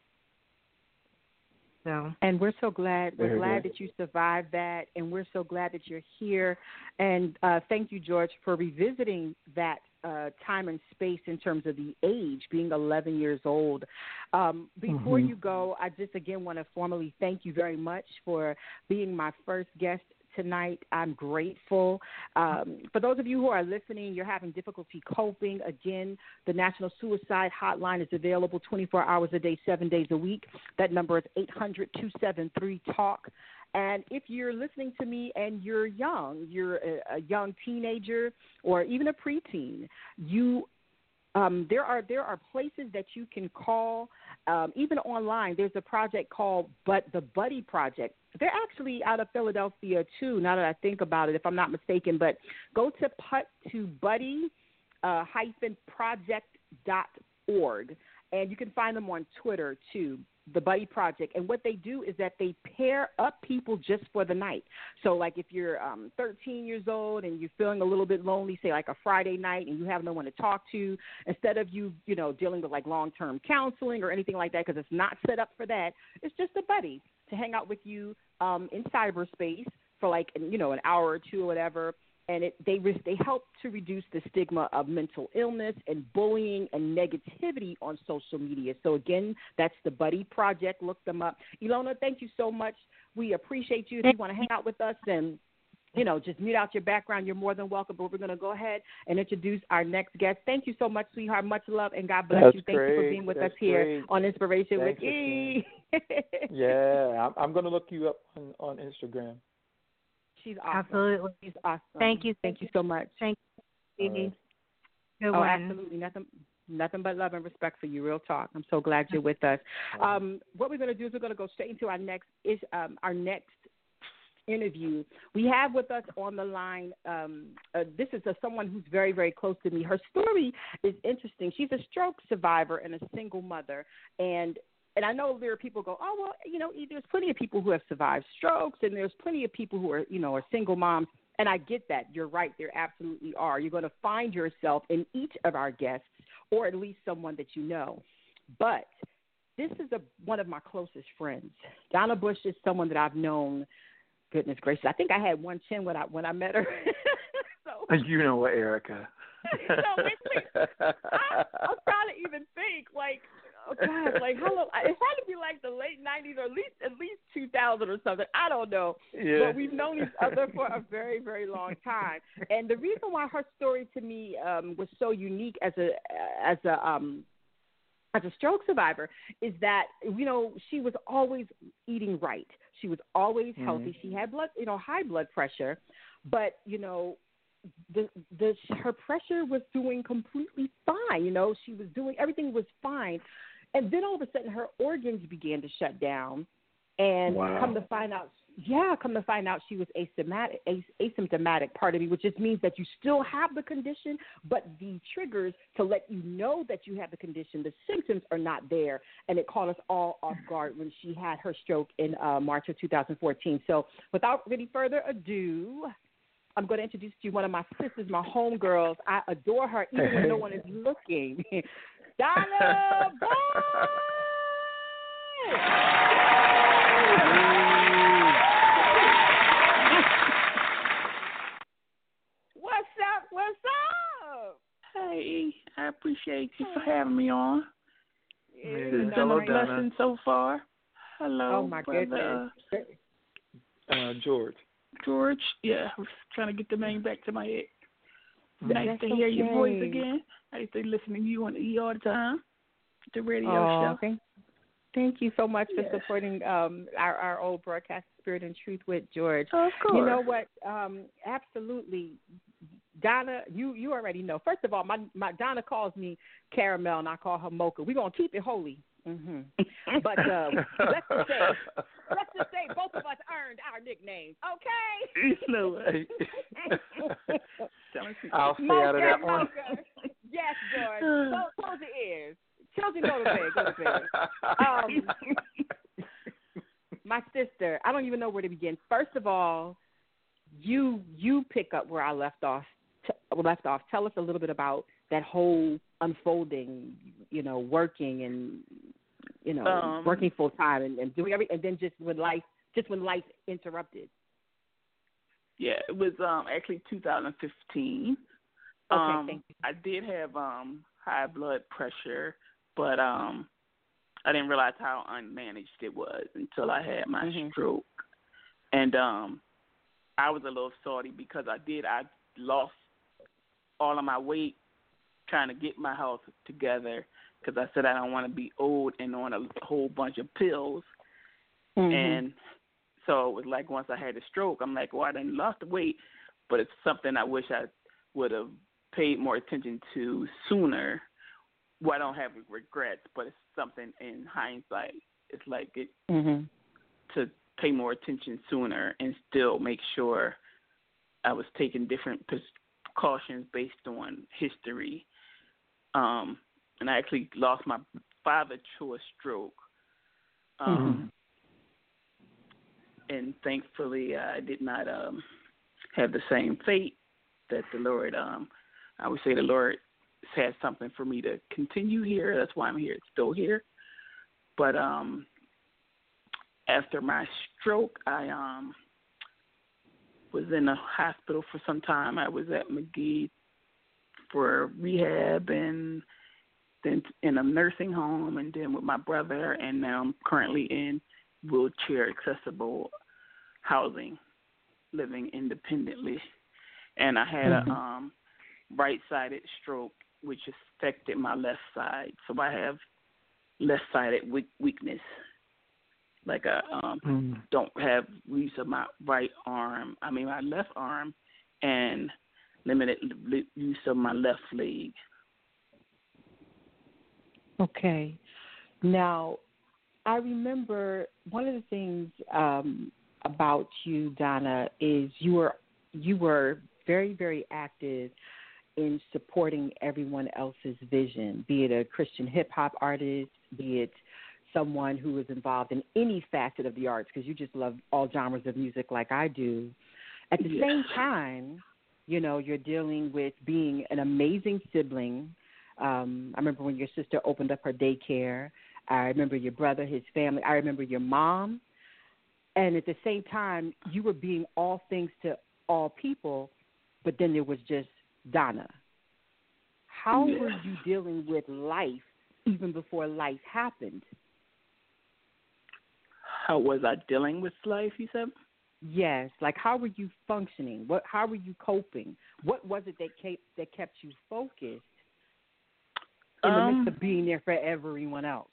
Speaker 18: So.
Speaker 5: And we're so glad, we're
Speaker 6: Very
Speaker 5: glad
Speaker 6: good.
Speaker 5: that you survived that, and we're so glad that you're here. And uh, thank you, George, for revisiting that uh, time and space in terms of the age, being eleven years old. Um, before
Speaker 6: mm-hmm.
Speaker 5: you go, I just again want to formally thank you very much for being my first guest tonight. I'm grateful. Um, for those of you who are listening, you're having difficulty coping. Again, the National Suicide Hotline is available twenty-four hours a day, seven days a week. That number is eight hundred, two seven three, talk. And if you're listening to me and you're young, you're a, a young teenager or even a preteen, you Um, there are there are places that you can call, um, even online. There's a project called but the Buddy Project. They're actually out of Philadelphia too. Now that I think about it, if I'm not mistaken, but go to put to buddy uh, hyphen project dot org. And you can find them on Twitter, too, the Buddy Project. And what they do is that they pair up people just for the night. So, like, if you're um, thirteen years old and you're feeling a little bit lonely, say, like a Friday night, and you have no one to talk to, instead of you, you know, dealing with, like, long-term counseling or anything like that, because it's not set up for that, it's just a buddy to hang out with you um, in cyberspace for, like, you know, an hour or two or whatever. And it, they they help to reduce the stigma of mental illness and bullying and negativity on social media. So, again, that's the Buddy Project. Look them up. Ilona, thank you so much. We appreciate you. If you want to hang out with us and, you know, just mute out your background, you're more than welcome. But we're going to go ahead and introduce our next guest. Thank you so much, sweetheart. Much love, and God bless
Speaker 6: That's
Speaker 5: you. Thank
Speaker 6: great.
Speaker 5: you for being with
Speaker 6: That's
Speaker 5: us here
Speaker 6: great.
Speaker 5: on Inspiration
Speaker 6: Thanks,
Speaker 5: with E.
Speaker 6: Yeah, I'm, I'm going to look you up on, on Instagram.
Speaker 5: She's awesome.
Speaker 18: Absolutely.
Speaker 5: She's awesome.
Speaker 18: Thank you.
Speaker 5: Thank you so much.
Speaker 18: Thank you.
Speaker 6: Right.
Speaker 18: Good
Speaker 5: oh,
Speaker 18: one.
Speaker 5: absolutely. Nothing nothing but love and respect for you. Real talk. I'm so glad you're with us. Um, what we're going to do is we're going to go straight into our next is um, our next interview. We have with us on the line, um, uh, this is a, someone who's very, very close to me. Her story is interesting. She's a stroke survivor and a single mother. And And I know there are people who go, oh, well, you know, there's plenty of people who have survived strokes, and there's plenty of people who are, you know, are single moms. And I get that. You're right. There absolutely are. You're going to find yourself in each of our guests, or at least someone that you know. But this is a, one of my closest friends. Donna Bush is someone that I've known, goodness gracious. I think I had one chin when I, when I met her. so,
Speaker 6: you know what, Erica?
Speaker 5: no, listen, I, I'm trying to even think, like, oh, God, like, how long? It had to be like the late nineties or at least at least two thousand or something. I don't know.
Speaker 6: Yeah.
Speaker 5: But we've known each other for a very, very long time. And the reason why her story to me um, was so unique as a as a um, as a stroke survivor is that, you know, she was always eating right. She was always
Speaker 6: Mm-hmm.
Speaker 5: healthy. She had blood, you know, high blood pressure, but, you know, the the her pressure was doing completely fine. You know, she was doing, everything was fine. And then all of a sudden her organs began to shut down. And
Speaker 6: wow.
Speaker 5: come to find out, yeah, come to find out she was asymptomatic, asymptomatic, pardon me, which just means that you still have the condition, but the triggers to let you know that you have the condition, the symptoms are not there. And it caught us all off guard when she had her stroke in uh, March of two thousand fourteen. So without any further ado, I'm going to introduce to you one of my sisters, my homegirls. I adore her even when no one is looking. Donna Bush! What's up? What's up?
Speaker 19: Hey, I appreciate you for having me on.
Speaker 5: It's
Speaker 19: been a blessing so far. Hello,
Speaker 5: oh my
Speaker 19: brother.
Speaker 5: goodness.
Speaker 6: Uh, George.
Speaker 19: George, yeah, I was trying to get the name back to my head. Nice
Speaker 5: That's
Speaker 19: to hear
Speaker 5: okay.
Speaker 19: your voice again. I used to listen to you on the E all the time, the radio
Speaker 5: oh,
Speaker 19: show.
Speaker 5: Thank, thank you so much
Speaker 19: yeah.
Speaker 5: for supporting um, our, our old broadcast, Spirit and Truth with George.
Speaker 19: Oh, of course.
Speaker 5: You know what? Um, absolutely. Donna, you, you already know. First of all, my, my Donna calls me Caramel, and I call her Mocha. We're going to keep it holy. Mm-hmm. But uh, let's just say, let's just say both of us earned our nicknames, okay?
Speaker 19: No way.
Speaker 6: I'll stay
Speaker 5: Mocha,
Speaker 6: out of that one.
Speaker 5: Mocha. Yes, George. Close, close your ears. Children, go to bed. Go to bed. Um, my sister, I don't even know where to begin. First of all, you you pick up where I left off. T- left off. Tell us a little bit about that whole unfolding, you know, working and, you know,
Speaker 19: um,
Speaker 5: working full time and, and doing everything, and then just when life, just when life interrupted.
Speaker 19: Yeah, it was um, actually two thousand fifteen.
Speaker 5: Okay,
Speaker 19: um,
Speaker 5: thank you.
Speaker 19: I did have um, high blood pressure, but um, I didn't realize how unmanaged it was until I had my
Speaker 5: mm-hmm.
Speaker 19: stroke. And um, I was a little salty because I did, I lost all of my weight trying to get my health together because I said I don't want to be old and on a whole bunch of pills.
Speaker 5: Mm-hmm.
Speaker 19: And so it was like once I had a stroke, I'm like, well, I done lost the weight, but it's something I wish I would have paid more attention to sooner. Well, I don't have regrets, but it's something in hindsight. It's like it
Speaker 5: mm-hmm.
Speaker 19: to pay more attention sooner and still make sure I was taking different precautions based on history. Um, and I actually lost my father to a stroke. Um, mm-hmm. And thankfully, I did not um, have the same fate that the Lord, um, I would say the Lord has something for me to continue here. That's why I'm here, still here. But um, after my stroke, I um, was in a hospital for some time. I was at McGee for rehab and then in a nursing home and then with my brother, and now I'm currently in wheelchair accessible housing, living independently. And I had mm-hmm. a um, right-sided stroke, which affected my left side. So I have left-sided weak- weakness. Like I um, mm-hmm. don't have use of my right arm, I mean my left arm, and limited use of my left leg.
Speaker 5: Okay. Now, I remember one of the things um, about you, Donna, is you were you were very, very active in supporting everyone else's vision, be it a Christian hip-hop artist, be it someone who is involved in any facet of the arts, because you just love all genres of music like I do. At the yeah. same time, you know, you're dealing with being an amazing sibling. Um, I remember when your sister opened up her daycare. I remember your brother, his family. I remember your mom. And at the same time, you were being all things to all people, but then there was just Donna. How yeah. were you dealing with life even before life happened?
Speaker 19: How was I dealing with life, you said?
Speaker 5: Yes. Like, how were you functioning? What? How were you coping? What was it that kept, that kept you focused in the um, midst of being there for everyone else?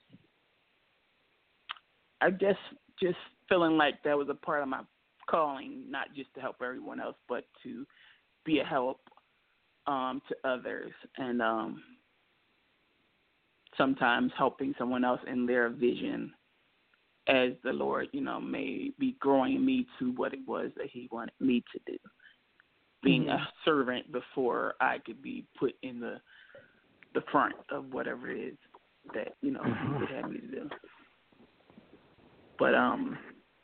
Speaker 19: I guess just feeling like that was a part of my calling, not just to help everyone else, but to be a help um, to others. And um, sometimes helping someone else in their vision as the Lord, you know, may be growing me to what it was that he wanted me to do. Being mm-hmm. a servant before I could be put in the the front of whatever it is that, you know, mm-hmm. he would have me to do. But um,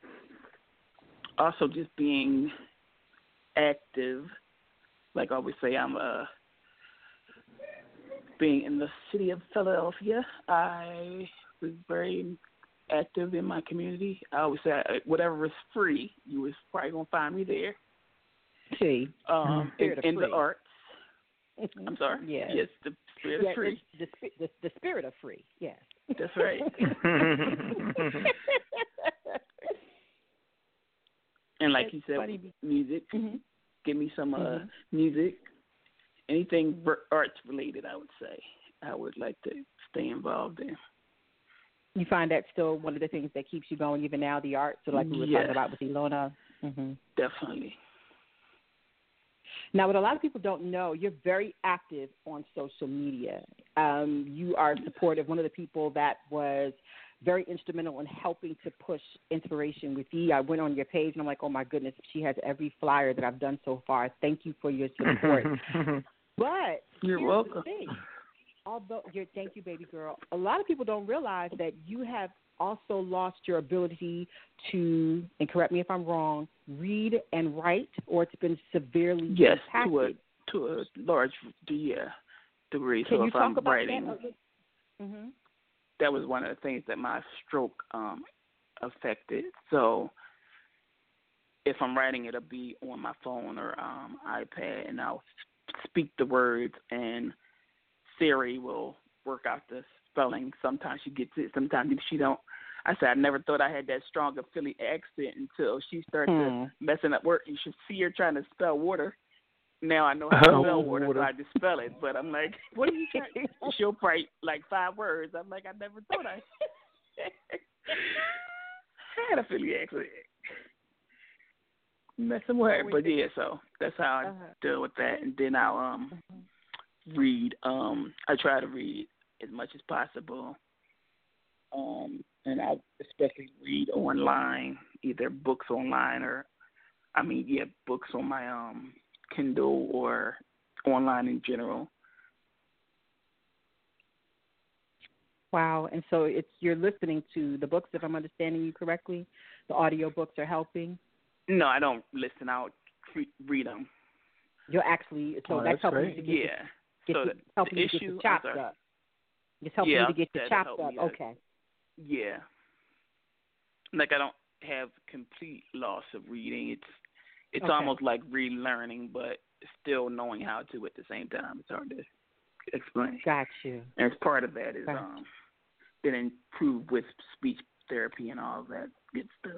Speaker 19: also just being active, like I always say, I'm a, being in the city of Philadelphia, I was very active in my community. I always say, whatever is free, you was probably going to find me there.
Speaker 5: See,
Speaker 19: um, in, in the arts. I'm sorry?
Speaker 5: Yes.
Speaker 19: Yes, the spirit
Speaker 5: yeah,
Speaker 19: of free.
Speaker 5: The, the, the spirit of free, yes.
Speaker 19: That's right. And like
Speaker 5: It's
Speaker 19: you said,
Speaker 5: funny.
Speaker 19: music.
Speaker 5: Mm-hmm.
Speaker 19: Give me some uh,
Speaker 5: mm-hmm.
Speaker 19: music. Anything arts related, I would say. I would like to stay involved in.
Speaker 5: You find that still one of the things that keeps you going even now, the arts, so like we were
Speaker 19: yes.
Speaker 5: talking about with Ilona? Mm-hmm.
Speaker 19: Definitely.
Speaker 5: Now, what a lot of people don't know, you're very active on social media. Um, you are supportive. One of the people that was very instrumental in helping to push Inspiration with E. I went on your page, and I'm like, oh, my goodness, she has every flyer that I've done so far. Thank you for your support. But
Speaker 19: you're
Speaker 5: here's
Speaker 19: welcome.
Speaker 5: The thing. Although, you're, thank you, baby girl. A lot of people don't realize that you have also lost your ability to, and correct me if I'm wrong, read and write, or it's been severely
Speaker 19: yes,
Speaker 5: impacted.
Speaker 19: to a to a large yeah, degree.
Speaker 5: Can
Speaker 19: so
Speaker 5: you
Speaker 19: if
Speaker 5: talk
Speaker 19: I'm
Speaker 5: about
Speaker 19: writing,
Speaker 5: that? Mm-hmm.
Speaker 19: that was one of the things that my stroke um, affected. So if I'm writing, it'll be on my phone or um, iPad, and I'll speak the words, and Siri will work out the spelling. Sometimes she gets it, sometimes she don't. I said I never thought I had that strong a Philly accent until she started
Speaker 5: hmm.
Speaker 19: to messing up work. You should see her trying to spell water. Now I know how to
Speaker 6: Oh,
Speaker 19: spell water,
Speaker 6: water.
Speaker 19: so I just spell it. But I'm like, what are you trying? She'll write like five words. I'm like, I never thought I had a Philly accent. Messing with her, but yeah. So that's how I
Speaker 5: uh-huh.
Speaker 19: deal with that, and then I'll um mm-hmm. read. Um, I try to read as much as possible. Um, and I especially read online, either books online or, I mean, yeah, books on my um Kindle or online in general.
Speaker 5: Wow. And so it's you're listening to the books, if I'm understanding you correctly. The audio books are helping.
Speaker 19: No, I don't listen. I'll read them.
Speaker 5: You're actually so
Speaker 6: oh,
Speaker 5: that's,
Speaker 6: that's
Speaker 5: helping
Speaker 6: great.
Speaker 5: you to get
Speaker 19: yeah.
Speaker 5: the, get
Speaker 19: so
Speaker 5: the, helping
Speaker 19: the
Speaker 5: you to
Speaker 19: issue,
Speaker 5: get the chopped up. It's helping
Speaker 19: yeah,
Speaker 5: you to get the chopped up.
Speaker 19: Me,
Speaker 5: okay.
Speaker 19: Yeah. Like I don't have complete loss of reading. It's it's
Speaker 5: okay.
Speaker 19: almost like relearning, but still knowing how to at the same time. It's hard to explain.
Speaker 5: Got you.
Speaker 19: And part of that is
Speaker 5: Got
Speaker 19: um been improved with speech therapy and all that good stuff.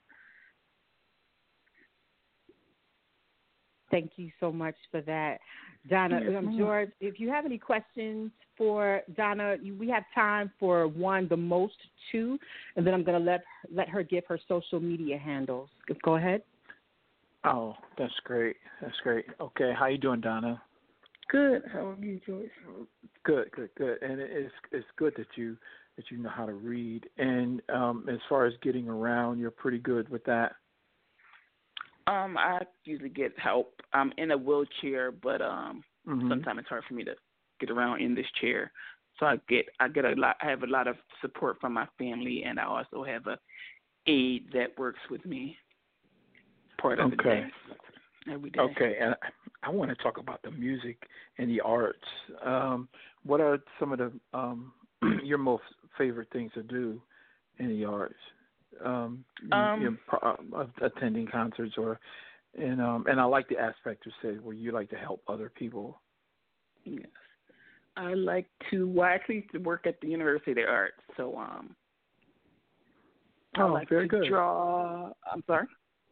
Speaker 5: Thank you so much for that, Donna.
Speaker 19: Yes,
Speaker 5: um, George, if you have any questions for Donna, you, we have time for one, the most two, and then I'm going to let let her give her social media handles. Go ahead.
Speaker 6: Oh, that's great. That's great. Okay, how you doing, Donna?
Speaker 19: Good. How are you, George?
Speaker 6: Good, good, good. And it's it's good that you that you know how to read. And um, as far as getting around, you're pretty good with that.
Speaker 19: Um, I usually get help. I'm in a wheelchair, but um,
Speaker 6: mm-hmm.
Speaker 19: sometimes it's hard for me to get around in this chair. So I get I get a lot. I have a lot of support from my family, and I also have a aide that works with me part of
Speaker 6: okay.
Speaker 19: the day. Every day.
Speaker 6: Okay, and I, I want to talk about the music and the arts. Um, what are some of the um, your most favorite things to do in the arts? Um,
Speaker 19: um,
Speaker 6: you know, uh, attending concerts, or and um, and I like the aspect you said where you like to help other people.
Speaker 19: Yes, I like to. Well, I actually used to work at the University of the Arts, so um, I
Speaker 6: oh,
Speaker 19: like
Speaker 6: very
Speaker 19: to
Speaker 6: good.
Speaker 19: draw. I'm sorry.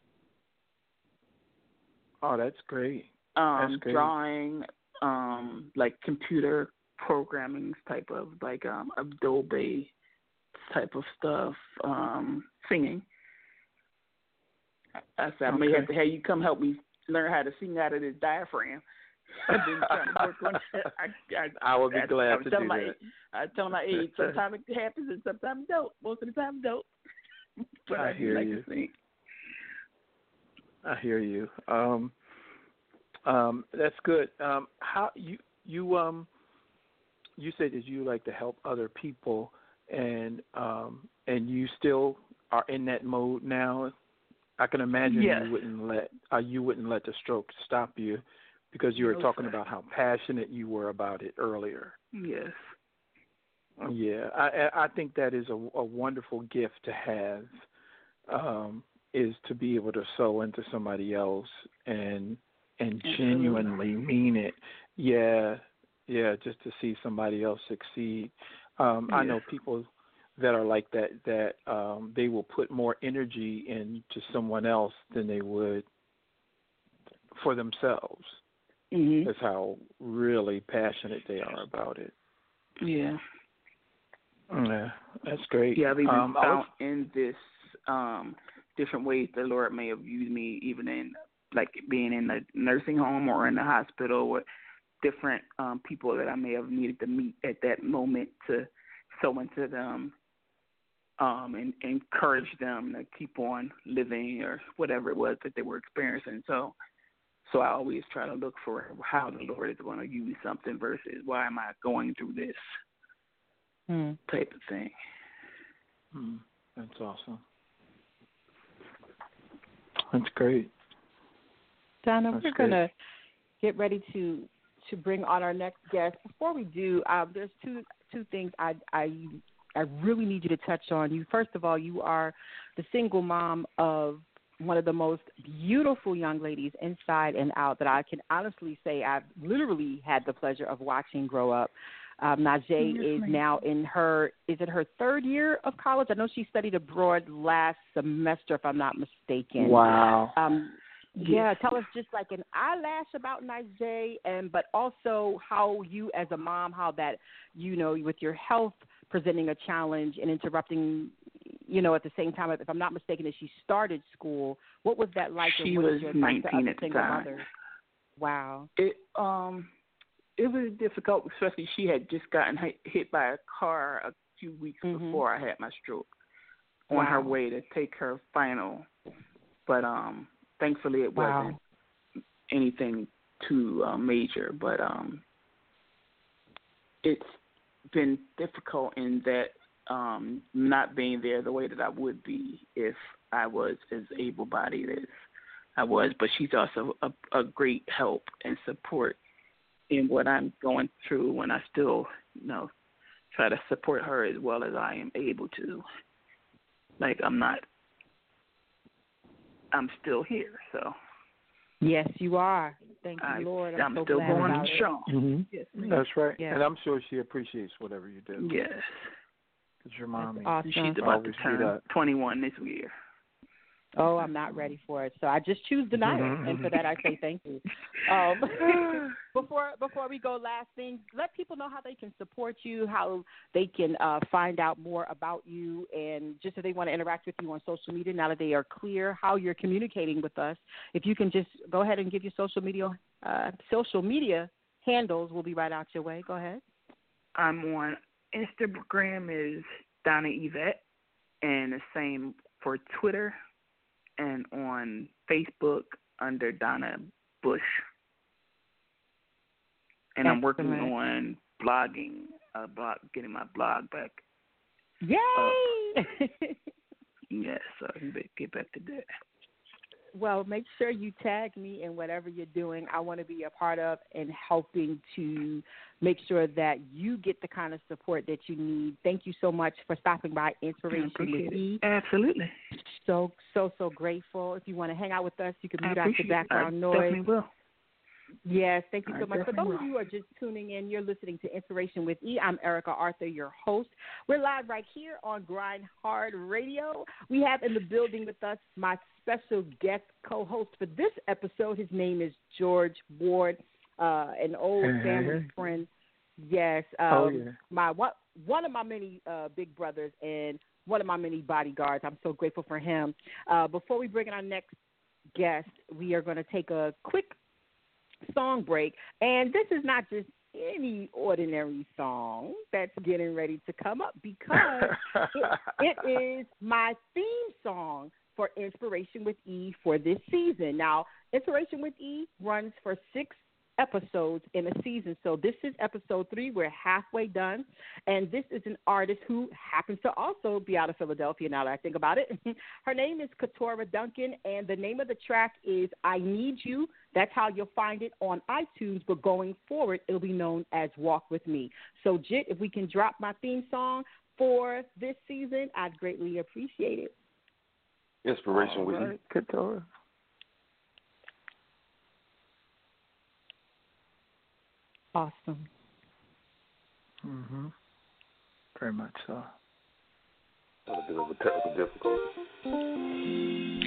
Speaker 6: Oh, that's great.
Speaker 19: Um,
Speaker 6: that's great.
Speaker 19: Drawing, um, like computer programming type of like um, Adobe type of stuff. Um, singing. I said I
Speaker 6: okay.
Speaker 19: may have to have you come help me learn how to sing out of this diaphragm. I've been trying to work on it. I, I,
Speaker 6: I would be
Speaker 19: I,
Speaker 6: glad
Speaker 19: I
Speaker 6: to
Speaker 19: tell
Speaker 6: do
Speaker 19: my,
Speaker 6: that.
Speaker 19: I tell my age sometimes it happens and sometimes it don't. Most of the time it don't. But
Speaker 6: I,
Speaker 19: I
Speaker 6: hear
Speaker 19: like
Speaker 6: you.
Speaker 19: to sing.
Speaker 6: I hear you. Um, um, that's good. Um, how you you um you said that you like to help other people, and um, and you still are in that mode now. I can imagine
Speaker 19: yes.
Speaker 6: you wouldn't let uh, you wouldn't let the stroke stop you, because you were
Speaker 19: no,
Speaker 6: talking
Speaker 19: sir.
Speaker 6: about how passionate you were about it earlier.
Speaker 19: Yes.
Speaker 6: Yeah, I I think that is a, a wonderful gift to have. Um, is to be able to sow into somebody else and and genuinely mean it. Yeah, yeah, just to see somebody else succeed. Um,
Speaker 19: yeah.
Speaker 6: I know people that are like that, that um, they will put more energy into someone else than they would for themselves.
Speaker 19: Mm-hmm.
Speaker 6: That's how really passionate they are about it.
Speaker 19: Yeah.
Speaker 6: Yeah, that's great.
Speaker 19: Yeah, I've even
Speaker 6: um,
Speaker 19: found
Speaker 6: was,
Speaker 19: in this um, different ways the Lord may have used me, even in like being in a nursing home or in the hospital, with different um, people that I may have needed to meet at that moment to sow into them um, and, and encourage them to keep on living or whatever it was that they were experiencing. So, so I always try to look for how the Lord is going to use something versus why am I going through this
Speaker 5: hmm.
Speaker 19: type of thing.
Speaker 6: Hmm. That's awesome. That's great.
Speaker 5: Donna,
Speaker 6: That's
Speaker 5: we're going to get ready to to bring on our next guest. Before we do, uh, there's two two things I, I I really need you to touch on. You first of all, you are the single mom of one of the most beautiful young ladies inside and out that I can honestly say I've literally had the pleasure of watching grow up. Um, Najee
Speaker 19: yes,
Speaker 5: is
Speaker 19: ma'am.
Speaker 5: now in her, is it her third year of college? I know she studied abroad last semester, if I'm not mistaken.
Speaker 6: Wow.
Speaker 5: Um,
Speaker 19: yes.
Speaker 5: Yeah, tell us just like an eyelash about Najee, and but also how you as a mom, how that, you know, with your health presenting a challenge and interrupting, you know, at the same time, if I'm not mistaken, as she started school, what was that like?
Speaker 19: She
Speaker 5: and what
Speaker 19: was
Speaker 5: is your advice to
Speaker 19: nineteen
Speaker 5: other
Speaker 19: at the
Speaker 5: single
Speaker 19: time.
Speaker 5: mothers? Wow.
Speaker 19: It um, it was difficult, especially she had just gotten hit, hit by a car a few weeks
Speaker 5: mm-hmm.
Speaker 19: before I had my stroke, on
Speaker 5: wow.
Speaker 19: her way to take her final, but um, thankfully it
Speaker 5: wow.
Speaker 19: wasn't anything too uh, major, but um, it's been difficult in that um, not being there the way that I would be if I was as able-bodied as I was. But she's also a, a great help and support in what I'm going through when I still, you know, try to support her as well as I am able to. Like, I'm not, I'm still here, so.
Speaker 5: Yes, you are. Thank you,
Speaker 19: I,
Speaker 5: Lord. I'm,
Speaker 19: I'm
Speaker 5: so
Speaker 19: still
Speaker 5: glad
Speaker 19: going
Speaker 5: about
Speaker 19: strong.
Speaker 6: Mm-hmm.
Speaker 19: Yes,
Speaker 6: that's right.
Speaker 5: Yes.
Speaker 6: And I'm sure she appreciates whatever you do.
Speaker 19: Yes.
Speaker 6: Because your mommy.
Speaker 5: Awesome.
Speaker 19: She's about to turn twenty-one this year.
Speaker 5: Oh, I'm not ready for it. So I just choose denial, mm-hmm. and for that I say thank you. Um, before before we go, last thing, let people know how they can support you, how they can uh, find out more about you, and just if they want to interact with you on social media now that they are clear how you're communicating with us. If you can just go ahead and give your social media uh, social media handles, we'll be right out your way. Go ahead.
Speaker 19: I'm on Instagram is Donna Yvette, and the same for Twitter. And on Facebook under Donna Bush. And I'm working on blogging, uh, blog, getting my blog back.
Speaker 5: Yay!
Speaker 19: Yes, so I can get back to that.
Speaker 5: Well, make sure you tag me in whatever you're doing. I want to be a part of and helping to make sure that you get the kind of support that you need. Thank you so much for stopping by Inspiration with E.
Speaker 19: Absolutely.
Speaker 5: So, so, so grateful. If you want to hang out with us, you can mute out your background
Speaker 19: I
Speaker 5: noise.
Speaker 19: Definitely will.
Speaker 5: Yes, thank you so
Speaker 19: I
Speaker 5: much. For those
Speaker 19: will.
Speaker 5: of you who are just tuning in, you're listening to Inspiration with E. I'm Erica Arthur, your host. We're live right here on Grind Hard Radio. We have in the building with us my special guest co-host for this episode. His name is George Ward, uh, an old
Speaker 6: hey,
Speaker 5: family
Speaker 6: hey.
Speaker 5: friend. Yes, um,
Speaker 6: oh, yeah.
Speaker 5: my one, one of my many uh, big brothers and one of my many bodyguards. I'm so grateful for him. Uh, before we bring in our next guest, we are going to take a quick song break, and this is not just any ordinary song that's getting ready to come up because it, it is my theme song for Inspiration with E for this season. Now, Inspiration with E runs for six episodes in a season, so this is episode three. We're halfway done, and this is an artist who happens to also be out of Philadelphia now that I think about it. Her name is Katora Duncan, and the name of the track is I Need You. That's how you'll find it on iTunes, but going forward, it'll be known as Walk With Me. So, Jit, if we can drop my theme song for this season, I'd greatly appreciate it.
Speaker 7: Inspiration
Speaker 6: All
Speaker 7: with
Speaker 6: right,
Speaker 7: you.
Speaker 6: Katora.
Speaker 5: Awesome.
Speaker 6: Mm-hmm. Very much so.
Speaker 7: A bit of a technical difficulty.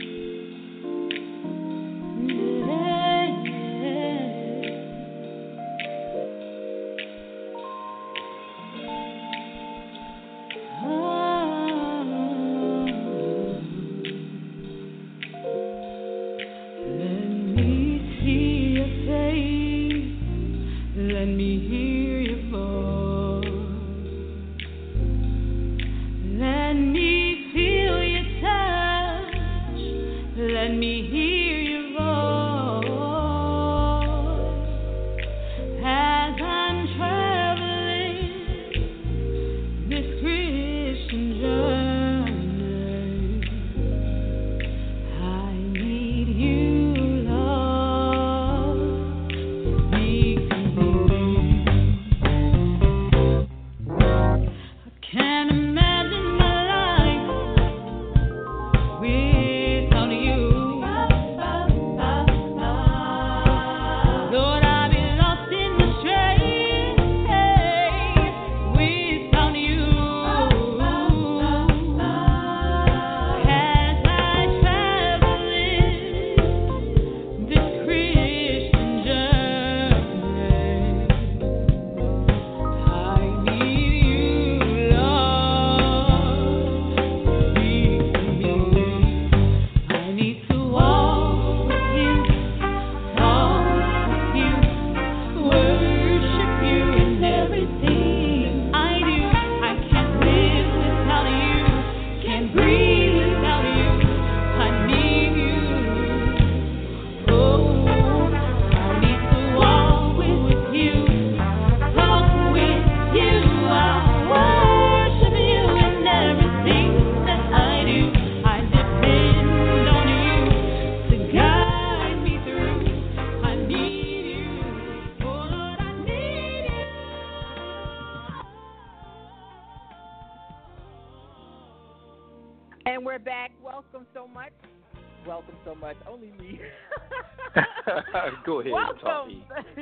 Speaker 2: Let me hear your voice. Let me feel your touch. Let me hear your voice. As I'm traveling this Christian journey, I need you, Lord. Speak to me.
Speaker 5: And we're back. Welcome so much. Welcome so much. Only me.
Speaker 20: Go ahead.
Speaker 5: Welcome.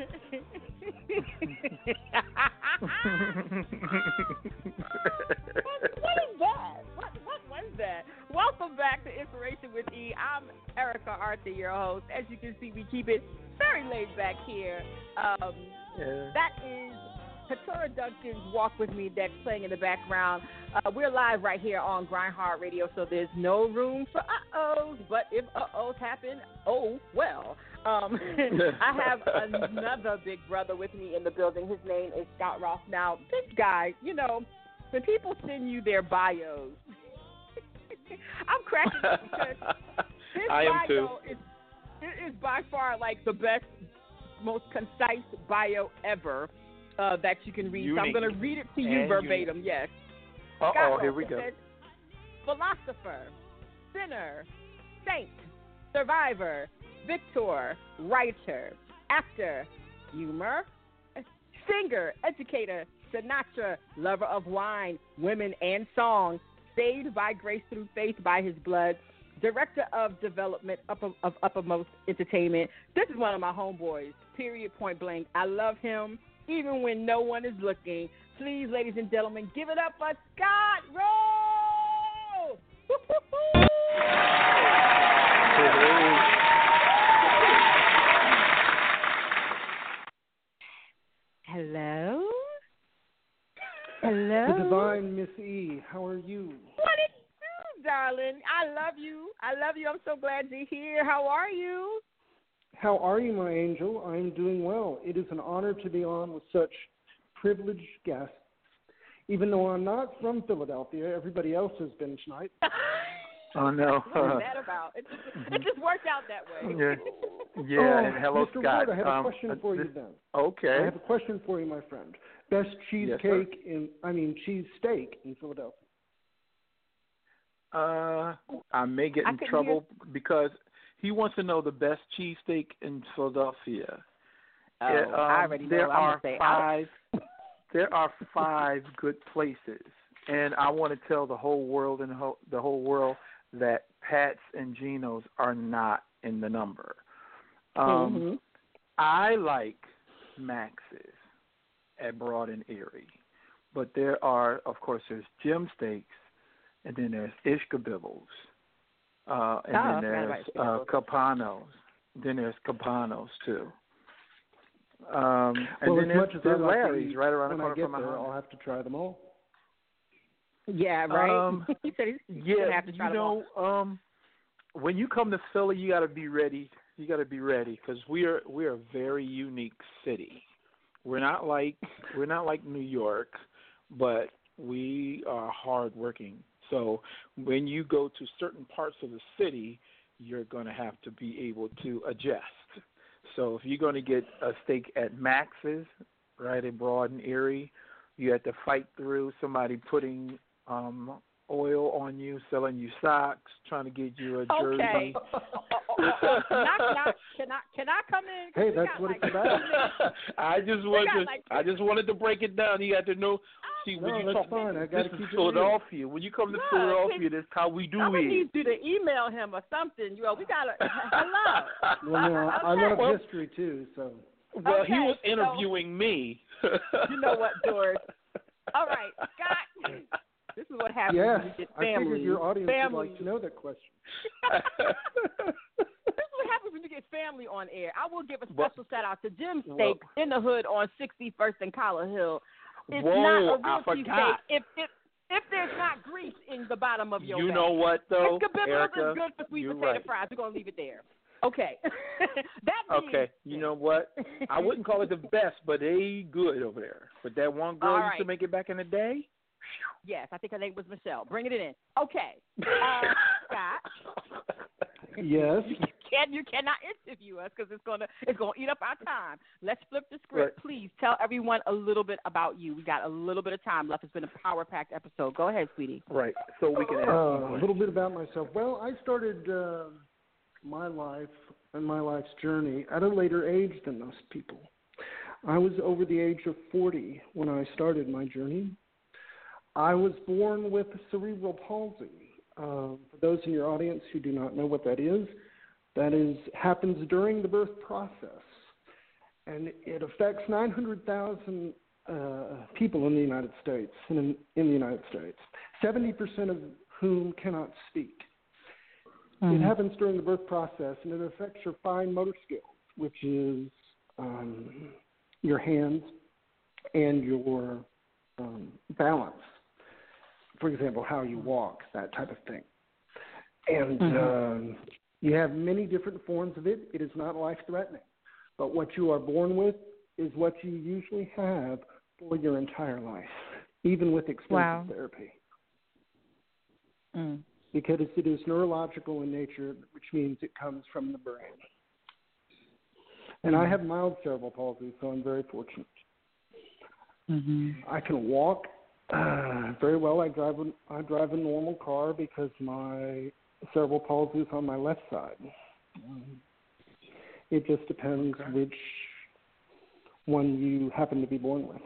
Speaker 5: what, what is that? What, what was that? Welcome back to Inspiration with E. I'm Erica Arthur, your host. As you can see, we keep it very laid back here. Um,
Speaker 20: yeah.
Speaker 5: That is Katura Duncan's Walk With Me that's playing in the background. Uh, we're live right here on Grind Hard Radio, so there's no room for uh-ohs. But if uh-ohs happen, oh, well. Um, I have another big brother with me in the building. His name is Scott Ross. Now, this guy, you know, when people send you their bios, I'm cracking up because his
Speaker 20: I am
Speaker 5: bio
Speaker 20: too.
Speaker 5: is, is by far like the best, most concise bio ever. Uh, that you can read.
Speaker 20: Unique.
Speaker 5: So I'm going to read it to you
Speaker 20: and
Speaker 5: verbatim,
Speaker 20: unique.
Speaker 5: yes.
Speaker 20: Uh-oh, here we go.
Speaker 5: Says, philosopher, sinner, saint, survivor, victor, writer, actor, humor, singer, educator, Sinatra, lover of wine, women, and song, saved by grace through faith by his blood, director of development upper, of Uppermost Entertainment. This is one of my homeboys, period, point blank. I love him. Even when no one is looking. Please, ladies and gentlemen, give it up for Scott Rowe! Hello? Hello?
Speaker 21: The divine Miss E, how are you?
Speaker 5: What it do, darling? I love you. I love you. I'm so glad you're here. How are you?
Speaker 21: How are you, my angel? I am doing well. It is an honor to be on with such privileged guests. Even though I'm not from Philadelphia, everybody else has been tonight.
Speaker 20: Oh, no.
Speaker 5: What is that about? It just, it just worked out that way.
Speaker 20: Yeah, yeah.
Speaker 21: Oh,
Speaker 20: and hello,
Speaker 21: Mister
Speaker 20: Scott.
Speaker 21: Ward, I have
Speaker 20: um,
Speaker 21: a question for
Speaker 20: this,
Speaker 21: you then.
Speaker 20: Okay.
Speaker 21: I have a question for you, my friend. Best cheesecake
Speaker 20: yes,
Speaker 21: in, I mean, cheese steak in Philadelphia.
Speaker 20: Uh, I may get in trouble hear. because he wants to know the best cheesesteak in Philadelphia.
Speaker 5: Oh,
Speaker 20: it, um,
Speaker 5: I already know.
Speaker 20: There
Speaker 5: I'm
Speaker 20: are
Speaker 5: say,
Speaker 20: five. There are five good places, and I want to tell the whole world and the whole world that Pat's and Geno's are not in the number. Um,
Speaker 5: mm-hmm.
Speaker 20: I like Max's at Broad and Erie, but there are, of course, there's Jim Steaks, and then there's Ishkabibbles. Uh, and
Speaker 5: oh,
Speaker 20: then there's uh, Capanos. Then there's Capanos, too. Um, and
Speaker 21: well,
Speaker 20: then
Speaker 21: as much
Speaker 20: there's,
Speaker 21: as
Speaker 20: there's
Speaker 21: I like
Speaker 20: Larry's
Speaker 21: eat,
Speaker 20: right around the
Speaker 21: when
Speaker 20: corner
Speaker 21: I get
Speaker 20: from my
Speaker 21: there,
Speaker 20: house.
Speaker 21: I'll have to try them all.
Speaker 5: Yeah, right?
Speaker 20: Um,
Speaker 5: he said he's
Speaker 20: yeah,
Speaker 5: going to have to try
Speaker 20: you
Speaker 5: them
Speaker 20: know,
Speaker 5: all.
Speaker 20: um, when you come to Philly, you got to be ready. You got to be ready because we are we are a very unique city. We're not like we're not like New York, but we are hardworking. So when you go to certain parts of the city, you're going to have to be able to adjust. So if you're going to get a steak at Max's, right in Broad and Erie, you have to fight through somebody putting um, oil on you, selling you socks, trying to get you a jersey.
Speaker 5: Okay. knock, knock. Can I can I come in?
Speaker 21: Hey, that's
Speaker 5: got,
Speaker 21: what
Speaker 5: like,
Speaker 21: it's about.
Speaker 20: I just wanted to
Speaker 5: like,
Speaker 20: I just wanted to break it down. You got to know. See, when
Speaker 21: no,
Speaker 20: you
Speaker 21: that's
Speaker 20: talk,
Speaker 21: fine. I
Speaker 20: this
Speaker 21: gotta
Speaker 20: is
Speaker 21: keep
Speaker 20: Philadelphia. When you come to
Speaker 5: Look,
Speaker 20: Philadelphia, that's how we do
Speaker 5: I
Speaker 20: it.
Speaker 5: need you to email him or something. You know, we gotta hello.
Speaker 21: Well, no, I, I love
Speaker 20: well,
Speaker 21: history too. So.
Speaker 20: Well,
Speaker 5: okay,
Speaker 20: he was
Speaker 5: so,
Speaker 20: interviewing me.
Speaker 5: You know what, George? All right, Scott. This is what happens
Speaker 21: yes,
Speaker 5: when you get
Speaker 21: I
Speaker 5: family.
Speaker 21: figured your audience
Speaker 5: family.
Speaker 21: would like to know that question.
Speaker 5: This is what happens when you get family on air. I will give a special
Speaker 20: But,
Speaker 5: shout out to Jim
Speaker 20: well,
Speaker 5: Steak in the Hood on sixty-first and Collar Hill. It's
Speaker 20: whoa,
Speaker 5: not a
Speaker 20: I
Speaker 5: real
Speaker 20: forgot.
Speaker 5: cheesesteak if, if if there's not grease in the bottom of your
Speaker 20: You
Speaker 5: bag.
Speaker 20: know what, though,
Speaker 5: Escabibbles
Speaker 20: Erica,
Speaker 5: is good for sweet
Speaker 20: you're
Speaker 5: potato
Speaker 20: right.
Speaker 5: fries. We're gonna leave it there. Okay. that being
Speaker 20: Okay, you know what? I wouldn't call it the best, but they good over there. But that one girl
Speaker 5: All
Speaker 20: used
Speaker 5: right.
Speaker 20: to make it back in the day.
Speaker 5: Yes, I think her name was Michelle. Bring it in. Okay. Uh, Scott.
Speaker 21: Yes.
Speaker 5: You can you cannot interview us because it's gonna it's gonna eat up our time. Let's flip the script.
Speaker 20: Right.
Speaker 5: Please tell everyone a little bit about you. We got a little bit of time left. It's been a power packed episode. Go ahead, sweetie.
Speaker 20: Right. So we can ask
Speaker 21: Uh,
Speaker 20: you
Speaker 21: a little bit about myself. Well, I started uh, my life and my life's journey at a later age than most people. I was over the age of forty when I started my journey. I was born with cerebral palsy. Um, for those in your audience who do not know what that is, that is happens during the birth process, and it affects nine hundred thousand uh, people in the United States. In, in the United States, seventy percent of whom cannot speak. Mm-hmm. It happens during the birth process, and it affects your fine motor skills, which is um, your hands and your um, balance. For example, how you walk, that type of thing. And mm-hmm. um, you have many different forms of it. It is not life-threatening. But what you are born with is what you usually have for your entire life, even with extensive wow. therapy.
Speaker 5: Mm.
Speaker 21: Because it is neurological in nature, which means it comes from the brain. And mm-hmm. I have mild cerebral palsy, so I'm very fortunate.
Speaker 5: Mm-hmm.
Speaker 21: I can walk uh, very well. I drive a, I drive a normal car because my cerebral palsy is on my left side. Um, it just depends okay. which one you happen to be born with.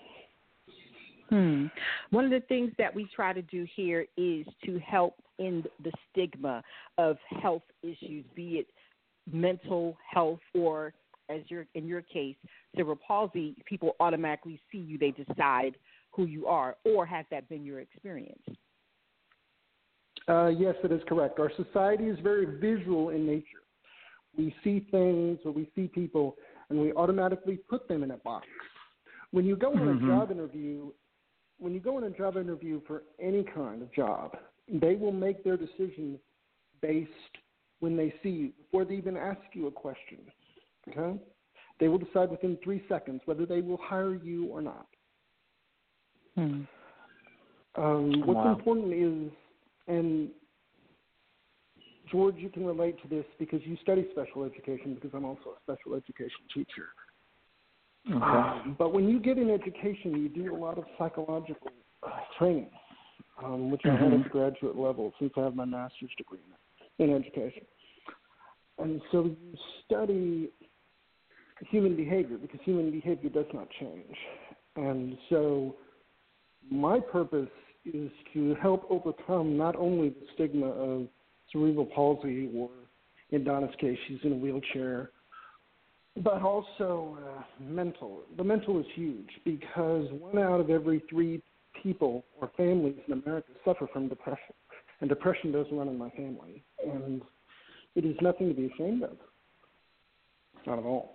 Speaker 5: Hmm. One of the things that we try to do here is to help end the stigma of health issues, be it mental health or, as your in your case, cerebral palsy. People automatically see you; they decide who you are, or has that been your experience?
Speaker 21: Uh, yes, that is correct. Our society is very visual in nature. We see things or we see people, and we automatically put them in a box. When you go on mm-hmm. a job interview, when you go on a job interview for any kind of job, they will make their decision based when they see you, before they even ask you a question. Okay? They will decide within three seconds whether they will hire you or not.
Speaker 5: Hmm.
Speaker 21: Um, what's
Speaker 5: wow.
Speaker 21: important is, and George, you can relate to this because you study special education, because I'm also a special education teacher.
Speaker 20: Okay.
Speaker 21: Um, but when you get in education, you do a lot of psychological uh, training, um, which mm-hmm. I had at the graduate level since I have my master's degree in, in education. And so you study human behavior because human behavior does not change. And so my purpose is to help overcome not only the stigma of cerebral palsy, or in Donna's case, she's in a wheelchair, but also uh, mental. The mental is huge because one out of every three people or families in America suffer from depression, and depression doesn't run in my family. And it is nothing to be ashamed of. Not at all.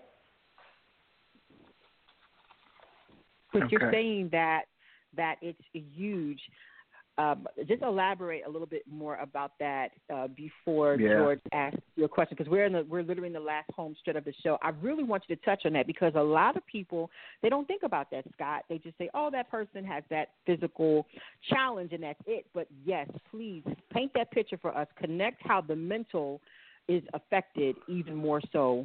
Speaker 5: But
Speaker 21: okay.
Speaker 5: you're saying that that it's huge. Um, just elaborate a little bit more about that uh, before
Speaker 20: yeah.
Speaker 5: George asks your question, because we're in the, we're literally in the last home stretch of the show. I really want you to touch on that because a lot of people, they don't think about that, Scott. They just say, oh, that person has that physical challenge and that's it. But yes, please paint that picture for us. Connect how the mental is affected even more so.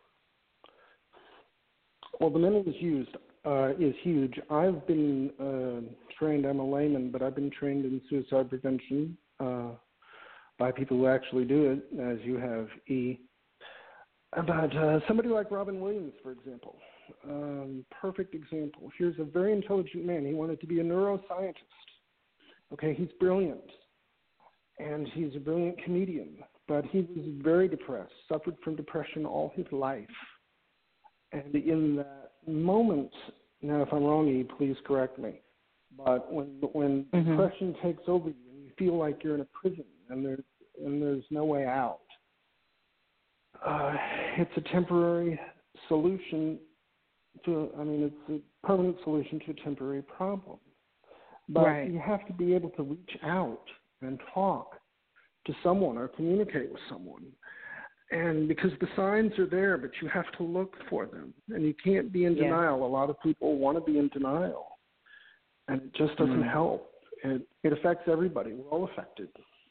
Speaker 21: Well, the mental is used. Uh, is huge. I've been uh, trained, I'm a layman, but I've been trained in suicide prevention uh, by people who actually do it, as you have, E. But uh, somebody like Robin Williams, for example, um, perfect example. Here's a very intelligent man. He wanted to be a neuroscientist. Okay, he's brilliant, and he's a brilliant comedian, but he was very depressed, suffered from depression all his life. And in that moment, now if I'm wrong, E, please correct me, but when when mm-hmm. depression takes over you and you feel like you're in a prison and there's, and there's no way out, uh, it's a temporary solution to, I mean, it's a permanent solution to a temporary problem. But
Speaker 5: right.
Speaker 21: you have to be able to reach out and talk to someone or communicate with someone. And because the signs are there, but you have to look for them. And you can't be in
Speaker 5: yeah.
Speaker 21: denial. A lot of people want to be in denial. And it just doesn't mm. help. It, it affects everybody. We're all affected.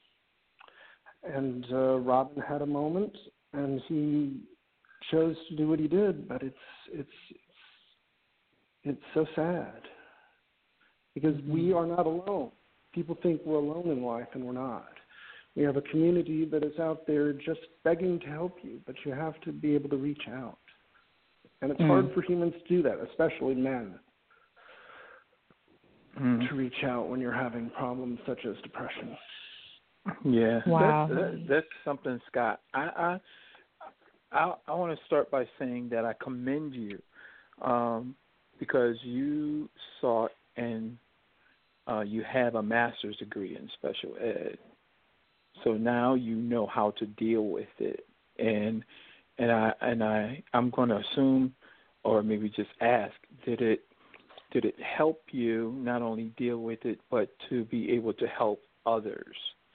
Speaker 21: And uh, Robin had a moment, and he chose to do what he did. But it's it's it's, it's so sad. Because mm-hmm. we are not alone. People think we're alone in life, and we're not. We have a community that is out there just begging to help you, but you have to be able to reach out. And it's mm. hard for humans to do that, especially men, mm. to reach out when you're having problems such as depression.
Speaker 20: Yeah.
Speaker 1: Wow.
Speaker 20: That's, that, that's something, Scott. I I I, I want to start by saying that I commend you um, because you sought and uh, you have a master's degree in special ed. So now you know how to deal with it, and and I and I I'm going to assume, or maybe just ask, did it did it help you not only deal with it, but to be able to help others?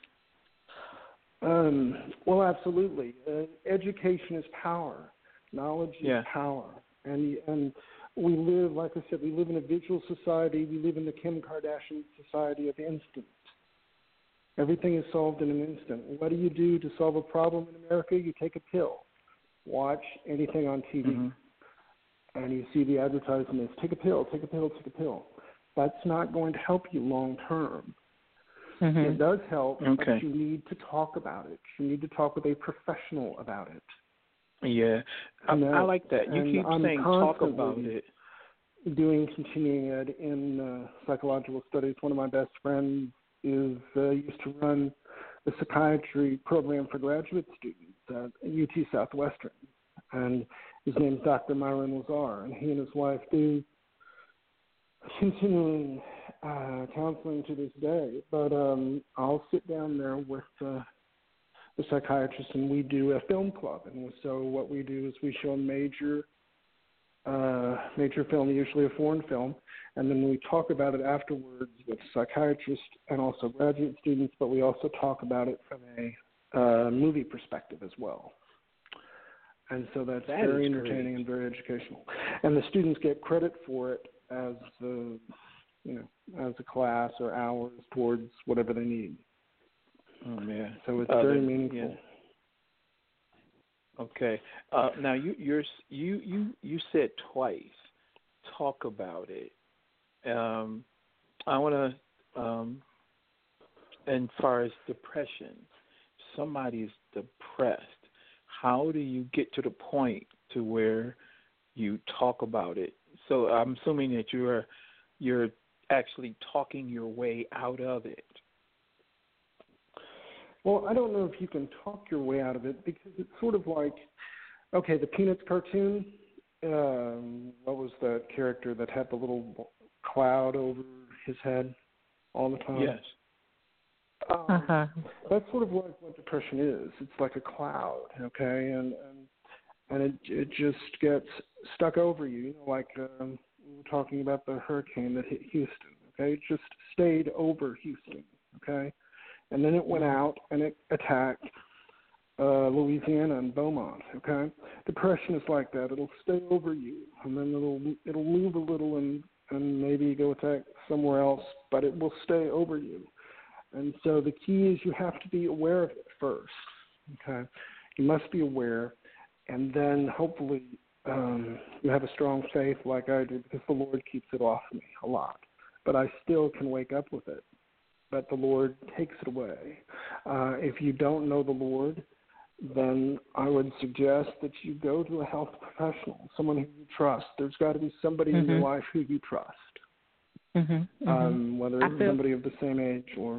Speaker 21: Um, well, absolutely. Uh, education is power. Knowledge is
Speaker 20: yeah.
Speaker 21: power, and and we live, like I said, we live in a visual society. We live in the Kim Kardashian society of instant. Everything is solved in an instant. What do you do to solve a problem in America? You take a pill. Watch anything on T V, mm-hmm. and you see the advertisements, take a pill, take a pill, take a pill. That's not going to help you long term. Mm-hmm. It does help,
Speaker 20: okay.
Speaker 21: but you need to talk about it. You need to talk with a professional about it.
Speaker 20: Yeah, I,
Speaker 21: and, uh,
Speaker 20: I like that. You keep
Speaker 21: I'm
Speaker 20: saying talk about it.
Speaker 21: Doing continuing ed in uh, psychological studies. One of my best friends is uh, used to run the psychiatry program for graduate students at U T Southwestern, and his name is Doctor Myron Lazar, and he and his wife do continuing uh, counseling to this day. But um, I'll sit down there with uh, the psychiatrist, and we do a film club. And so what we do is we show a major, uh, major film, usually a foreign film, and then we talk about it afterwards with psychiatrists and also graduate students, but we also talk about it from a uh, movie perspective as well. And so that's
Speaker 20: that
Speaker 21: very entertaining
Speaker 20: great.
Speaker 21: and very educational. And the students get credit for it as the, you know, as a class or hours towards whatever they need.
Speaker 20: Oh man!
Speaker 21: So it's
Speaker 20: uh,
Speaker 21: very
Speaker 20: then,
Speaker 21: meaningful.
Speaker 20: Yeah. Okay. Uh, now you you're, you you you said twice. Talk about it. Um, I want to. Um, as far as depression, somebody is depressed. How do you get to the point to where you talk about it? So I'm assuming that you're you're actually talking your way out of it.
Speaker 21: Well, I don't know if you can talk your way out of it because it's sort of like, okay, the Peanuts cartoon. Um, what was that character that had the little cloud over his head all the time?
Speaker 20: Yes.
Speaker 21: Um,
Speaker 1: uh-huh.
Speaker 21: That's sort of like what depression is. It's like a cloud, okay, and and, and it it just gets stuck over you. You know, like um, we were talking about the hurricane that hit Houston. Okay, it just stayed over Houston. Okay, and then it went out and it attacked uh, Louisiana and Beaumont. Okay, depression is like that. It'll stay over you, and then it'll it'll move a little and and maybe go attack somewhere else, but it will stay over you. And so the key is you have to be aware of it first, okay? You must be aware, and then hopefully um, you have a strong faith like I do because the Lord keeps it off me a lot. But I still can wake up with it, but the Lord takes it away. Uh, if you don't know the Lord, then I would suggest that you go to a health professional, someone who you trust. There's got to be somebody mm-hmm. in your life who you trust.
Speaker 1: Mm-hmm, mm-hmm.
Speaker 21: Um, whether it's
Speaker 1: feel...
Speaker 21: somebody of the same age or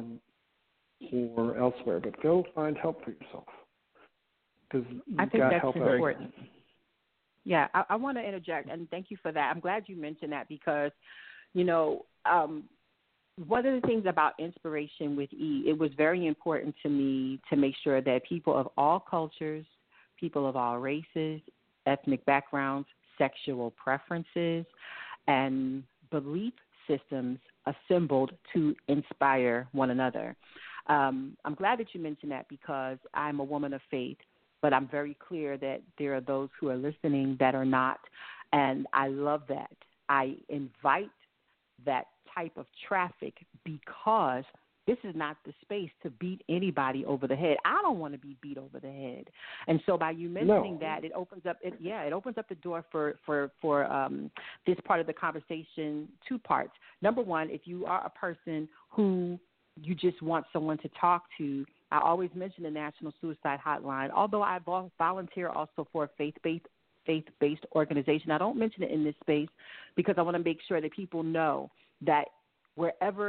Speaker 21: or elsewhere, but go find help for yourself because you've
Speaker 5: I think
Speaker 21: got
Speaker 5: that's
Speaker 21: help
Speaker 5: important. Out. Yeah, I, I want to interject, and thank you for that. I'm glad you mentioned that because, you know, um, one of the things about Inspiration with E, it was very important to me to make sure that people of all cultures, people of all races, ethnic backgrounds, sexual preferences, and belief systems assembled to inspire one another. Um, I'm glad that you mentioned that because I'm a woman of faith, but I'm very clear that there are those who are listening that are not, and I love that. I invite that type of traffic because this is not the space to beat anybody over the head. I don't want to be beat over the head. And so by you mentioning
Speaker 21: no.
Speaker 5: that, it opens up, it, yeah, it opens up the door for, for, for um, this part of the conversation, two parts. Number one, if you are a person who you just want someone to talk to, I always mention the National Suicide Hotline, although I volunteer also for a faith-based faith-based organization. I don't mention it in this space because I want to make sure that people know that wherever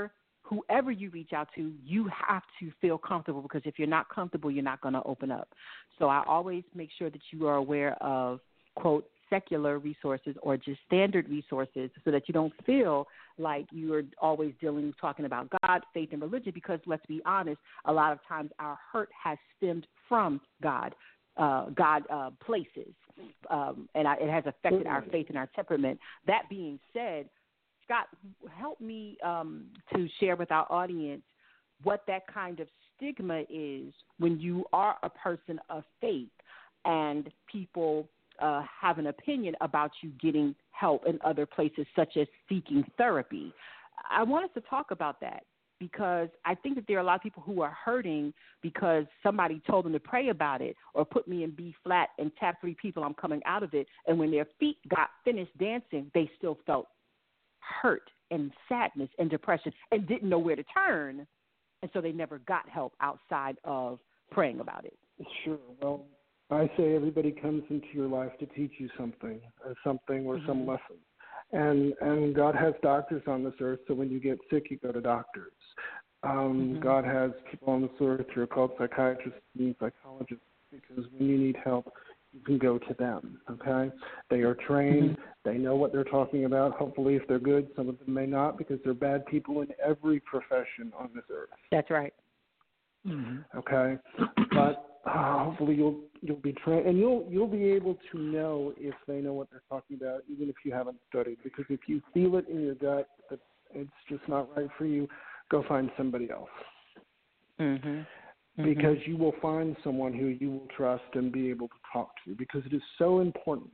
Speaker 5: whoever you reach out to, you have to feel comfortable, because if you're not comfortable, you're not going to open up. So I always make sure that you are aware of, quote, secular resources or just standard resources, so that you don't feel like you're always dealing, talking about God, faith, and religion, because let's be honest, a lot of times our hurt has stemmed from God, uh, God uh, places, um, and I, it has affected our faith and our temperament. That being said, Scott, help me um, to share with our audience what that kind of stigma is when you are a person of faith and people uh, have an opinion about you getting help in other places, such as seeking therapy. I want us to talk about that, because I think that there are a lot of people who are hurting because somebody told them to pray about it or put me in B flat and tap three people, I'm coming out of it. And when their feet got finished dancing, they still felt hurt and sadness and depression and didn't know where to turn, and so they never got help outside of praying about it.
Speaker 21: Sure. Well, I say everybody comes into your life to teach you something, uh, something or mm-hmm. some lesson, and and God has doctors on this earth, so when you get sick, you go to doctors. Um, mm-hmm. God has people on this earth who are called psychiatrists and psychologists, because when you need help, you can go to them, okay? They are trained. Mm-hmm. They know what they're talking about. Hopefully, if they're good, some of them may not, because there are bad people in every profession on this earth.
Speaker 5: That's right.
Speaker 21: Mm-hmm. Okay? But uh, hopefully you'll you'll be trained, and you'll you'll be able to know if they know what they're talking about, even if you haven't studied. Because if you feel it in your gut that it's just not right for you, go find somebody else.
Speaker 5: Mm-hmm.
Speaker 21: Because you will find someone who you will trust and be able to talk to, because it is so important.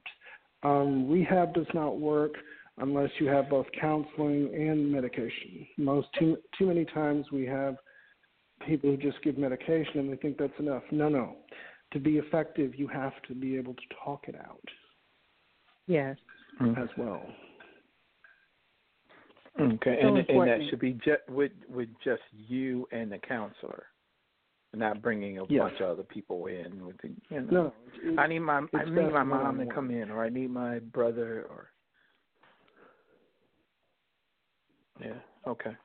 Speaker 21: Um, rehab does not work unless you have both counseling and medication. Most too too many times we have people who just give medication and they think that's enough. No, no. To be effective, you have to be able to talk it out.
Speaker 5: Yes.
Speaker 21: As well.
Speaker 20: Okay,
Speaker 5: so
Speaker 20: and, and that should be just with with just you and the counselor. Not bringing a
Speaker 21: yes.
Speaker 20: bunch of other people in. With the, you know,
Speaker 21: no, it,
Speaker 20: I need my I need my mom to come in, or I need my brother, or yeah, okay.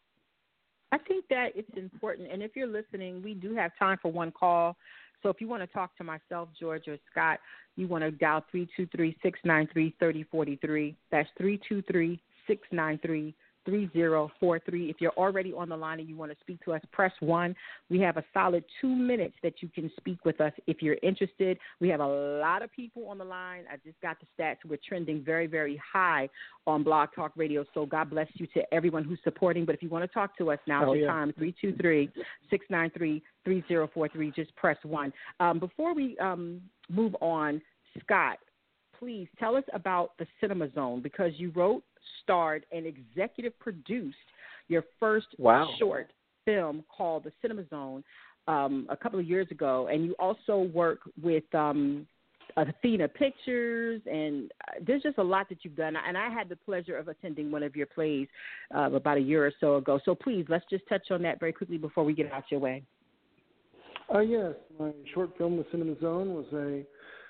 Speaker 5: I think that it's important, and if you're listening, we do have time for one call. So if you want to talk to myself, George, or Scott, you want to dial three two three, six nine three, three zero four three. That's three two three, six nine three, three zero four three. If you're already on the line and you want to speak to us, press one. We have a solid two minutes that you can speak with us if you're interested. We have a lot of people on the line. I just got the stats. We're trending very, very high on Blog Talk Radio, so God bless you to everyone who's supporting. But if you want to talk to us, now's
Speaker 21: oh,
Speaker 5: your
Speaker 21: yeah.
Speaker 5: time, three two three, six nine three, three zero four three. Just press one. Um, before we um, move on, Scott, please tell us about the Cinema Zone, because you wrote, starred, and executive produced your first
Speaker 20: wow.
Speaker 5: short film called The Cinema Zone um, a couple of years ago, and you also work with um, Athena Pictures, and there's just a lot that you've done. And I had the pleasure of attending one of your plays uh, about a year or so ago. So please, let's just touch on that very quickly before we get out your way.
Speaker 21: Uh, yes, my short film, The Cinema Zone, was a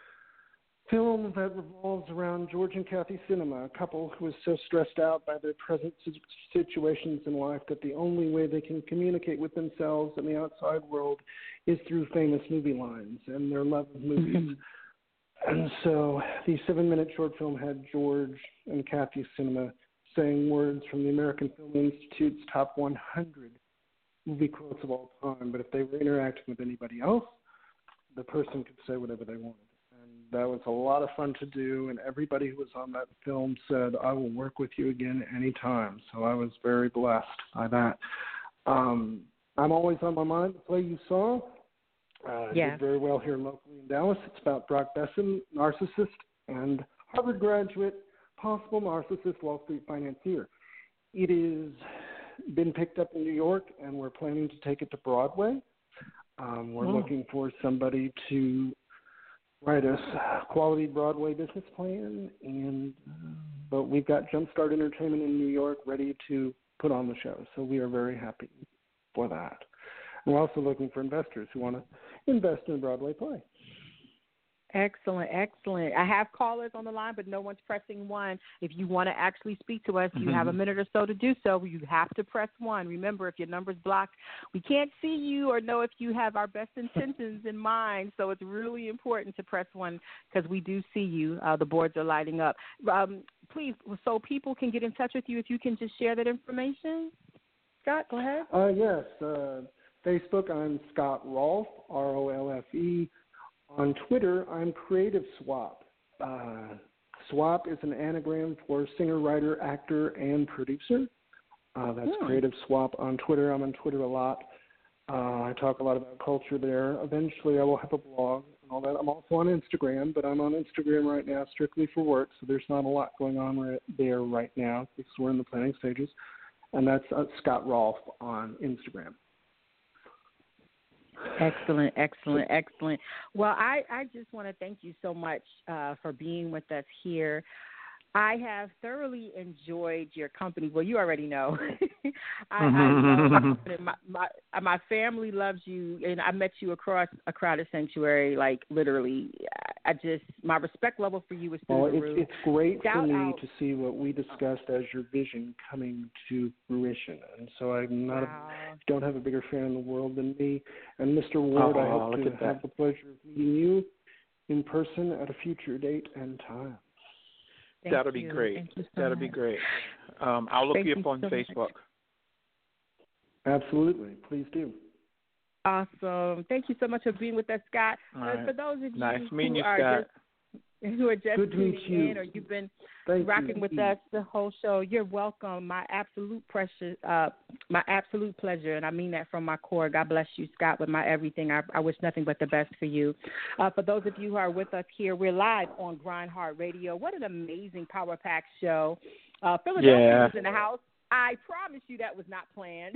Speaker 21: film that revolves around George and Kathy Cinema, a couple who is so stressed out by their present situations in life that the only way they can communicate with themselves and the outside world is through famous movie lines and their love of movies. And so the seven-minute short film had George and Kathy Cinema saying words from the American Film Institute's top one hundred movie quotes of all time. But if they were interacting with anybody else, the person could say whatever they wanted. That was a lot of fun to do, and everybody who was on that film said, I will work with you again anytime. So I was very blessed by that. Um, I'm always on my mind, the play you saw. Uh,
Speaker 5: yeah.
Speaker 21: Did very well here locally in Dallas. It's about Brock Besson, narcissist and Harvard graduate, possible narcissist, Wall Street financier. It has been picked up in New York, and we're planning to take it to Broadway. Um, we're oh. looking for somebody to write us a quality Broadway business plan, and uh, but we've got Jumpstart Entertainment in New York ready to put on the show, so we are very happy for that. We're also looking for investors who want to invest in a Broadway play.
Speaker 5: Excellent, excellent. I have callers on the line, but no one's pressing one. If you want to actually speak to us, you mm-hmm. have a minute or so to do so. You have to press one. Remember, if your number's blocked, we can't see you or know if you have our best intentions in mind. So it's really important to press one because we do see you. Uh, the boards are lighting up. Um, please, so people can get in touch with you, if you can just share that information. Scott, go ahead.
Speaker 21: Uh, yes. Uh, Facebook, I'm Scott Rolfe, R O L F E. On Twitter, I'm Creative Swap. Uh, Swap is an anagram for singer, writer, actor, and producer. Uh, that's hmm. Creative Swap on Twitter. I'm on Twitter a lot. Uh, I talk a lot about culture there. Eventually, I will have a blog and all that. I'm also on Instagram, but I'm on Instagram right now strictly for work, so there's not a lot going on right there right now because we're in the planning stages. And that's uh, Scott Rolfe on Instagram.
Speaker 5: Excellent, excellent, excellent. Well, I, I just want to thank you so much uh, for being with us here. I have thoroughly enjoyed your company. Well, you already know. I, I know my, my my family loves you, and I met you across a crowded sanctuary. Like literally, I just my respect level for you is through
Speaker 21: well,
Speaker 5: the
Speaker 21: it's,
Speaker 5: roof.
Speaker 21: It's great
Speaker 5: Shout
Speaker 21: for me
Speaker 5: out.
Speaker 21: to see what we discussed as your vision coming to fruition, and so I'm not
Speaker 5: wow.
Speaker 21: a, don't have a bigger fan in the world than me. And Mister Ward, oh, I hope to have that. the pleasure of meeting you in person at a future date and time.
Speaker 5: Thank
Speaker 20: That'll
Speaker 5: you.
Speaker 20: be great.
Speaker 5: Thank you so
Speaker 20: That'll
Speaker 5: much.
Speaker 20: be great. Um, I'll look
Speaker 5: Thank
Speaker 20: you up
Speaker 5: you
Speaker 20: on
Speaker 5: so
Speaker 20: Facebook.
Speaker 5: Much.
Speaker 21: Absolutely. Please do.
Speaker 5: Awesome. Thank you so much for being with us, Scott.
Speaker 20: All
Speaker 5: uh,
Speaker 20: right.
Speaker 5: For those of you
Speaker 20: nice
Speaker 5: who
Speaker 20: meeting you,
Speaker 5: are
Speaker 20: Scott.
Speaker 5: just who are just
Speaker 21: Good to
Speaker 5: tuning
Speaker 21: meet you.
Speaker 5: in or you've been
Speaker 21: Thank
Speaker 5: rocking
Speaker 21: you.
Speaker 5: with us the whole show, you're welcome. My absolute precious, uh, my absolute pleasure, and I mean that from my core. God bless you, Scott, with my everything. I, I wish nothing but the best for you. Uh, for those of you who are with us here, we're live on Grind Hard Radio. What an amazing Power Pack show. Uh, Philadelphia
Speaker 20: yeah.
Speaker 5: is in the house. I promise you that was not planned.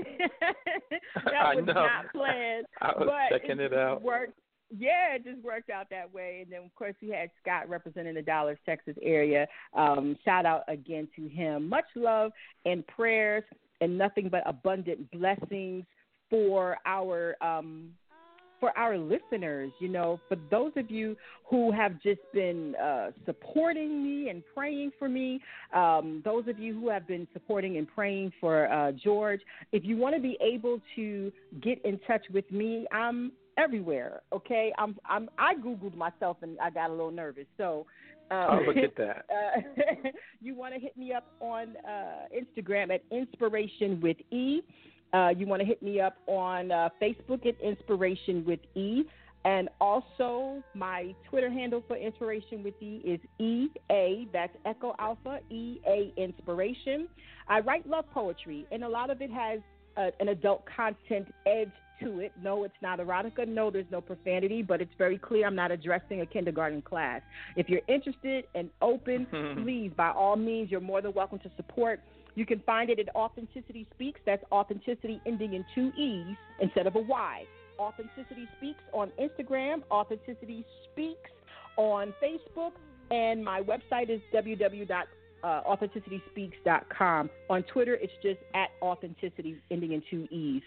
Speaker 5: that
Speaker 20: I
Speaker 5: was
Speaker 20: know.
Speaker 5: not planned.
Speaker 20: I was
Speaker 5: but
Speaker 20: checking
Speaker 5: it,
Speaker 20: it out.
Speaker 5: Worked. Yeah, it just worked out that way. And then, of course, we had Scott representing the Dallas, Texas area. Um, shout out again to him. Much love and prayers and nothing but abundant blessings for our um, for our listeners. You know, for those of you who have just been uh, supporting me and praying for me, um, those of you who have been supporting and praying for uh, George, if you want to be able to get in touch with me, I'm everywhere, okay? I'm I'm I Googled myself and I got a little nervous. So um,
Speaker 20: oh, look at that.
Speaker 5: uh, you want to hit me up on uh, Instagram at Inspiration with E. Uh, you want to hit me up on uh, Facebook at Inspiration with E. And also my Twitter handle for Inspiration with E is E A, that's Echo Alpha, E A Inspiration. I write love poetry, and a lot of it has uh, an adult content edge to it. No, it's not erotica. No, there's no profanity, but it's very clear I'm not addressing a kindergarten class. If you're interested and open, please, by all means, you're more than welcome to support. You can find it at Authenticity Speaks. That's authenticity ending in two E's instead of a Y. Authenticity Speaks on Instagram, Authenticity Speaks on Facebook, and my website is w w w dot authenticity speaks dot com. On Twitter, it's just at Authenticity ending in two E's.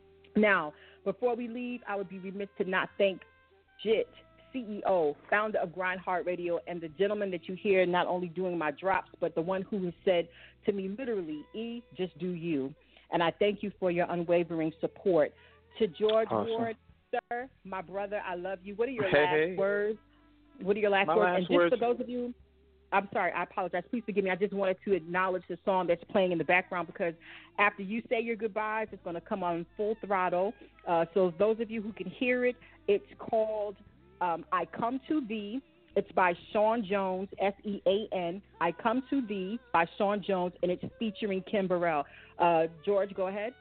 Speaker 5: Now, before we leave, I would be remiss to not thank Jit, C E O, founder of Grind Hard Radio, and the gentleman that you hear not only doing my drops, but the one who has said to me literally, E, just do you. And I thank you for your unwavering support. To George
Speaker 20: awesome.
Speaker 5: Ward, sir, my brother, I love you. What are your
Speaker 20: hey,
Speaker 5: last
Speaker 20: hey.
Speaker 5: words? What are your last
Speaker 20: my
Speaker 5: words?
Speaker 20: Last
Speaker 5: and just
Speaker 20: words.
Speaker 5: for those of you, I'm sorry, I apologize. Please forgive me. I just wanted to acknowledge the song that's playing in the background because after you say your goodbyes, it's going to come on full throttle. Uh, so those of you who can hear it, it's called um, I Come to Thee. It's by Sean Jones, S E A N. I Come to Thee by Sean Jones, and it's featuring Kim Burrell. Uh, George, go ahead.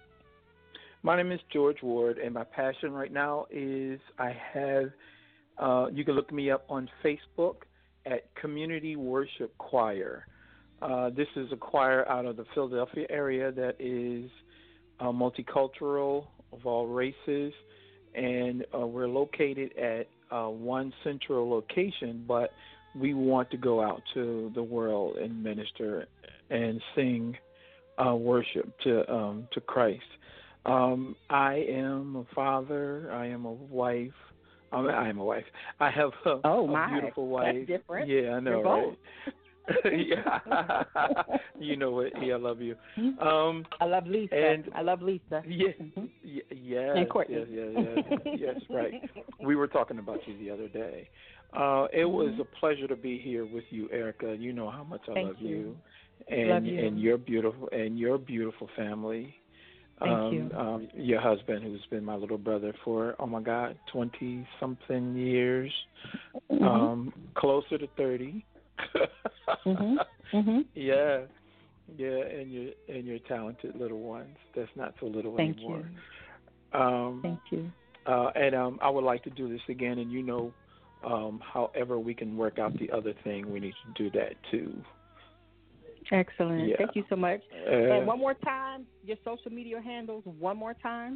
Speaker 20: My name is George Ward, and my passion right now is I have, uh, you can look me up on Facebook at Community Worship Choir. Uh, this is a choir out of the Philadelphia area that is uh, multicultural, of all races, and uh, we're located at uh, one central location, but we want to go out to the world and minister and sing uh, worship to um, to Christ. Um, I am a father, I am a wife, I'm, I'm a wife. I have a,
Speaker 5: oh,
Speaker 20: a
Speaker 5: my.
Speaker 20: beautiful wife.
Speaker 5: That's different.
Speaker 20: Yeah, I know,
Speaker 5: You're both.
Speaker 20: right? Yeah. You know it. Yeah, I love you. Um,
Speaker 5: I love Lisa.
Speaker 20: And,
Speaker 5: I love Lisa.
Speaker 20: Yeah. Yeah. Yes.
Speaker 5: And Courtney.
Speaker 20: Yes. Yes. Yes. Yes. Right. We were talking about you the other day. Uh, it mm-hmm. was a pleasure to be here with you, Erica. You know how much I
Speaker 5: Thank
Speaker 20: love
Speaker 5: you.
Speaker 20: you, and
Speaker 5: love you.
Speaker 20: and your beautiful and your beautiful family.
Speaker 5: Thank
Speaker 20: um,
Speaker 5: you.
Speaker 20: Um, your husband, who's been my little brother for oh my God, twenty something years,
Speaker 5: mm-hmm.
Speaker 20: um, closer to thirty.
Speaker 5: mm-hmm. Mm-hmm.
Speaker 20: Yeah, yeah, and your and your talented little ones. That's not so little
Speaker 5: Thank
Speaker 20: anymore.
Speaker 5: You.
Speaker 20: Um,
Speaker 5: Thank you.
Speaker 20: Uh, and um, I would like to do this again, and you know. Um, however we can work out the other thing, we need to do that too.
Speaker 5: Excellent.
Speaker 20: Yeah.
Speaker 5: Thank you so much.
Speaker 20: Uh,
Speaker 5: and one more time, your social media handles one more time.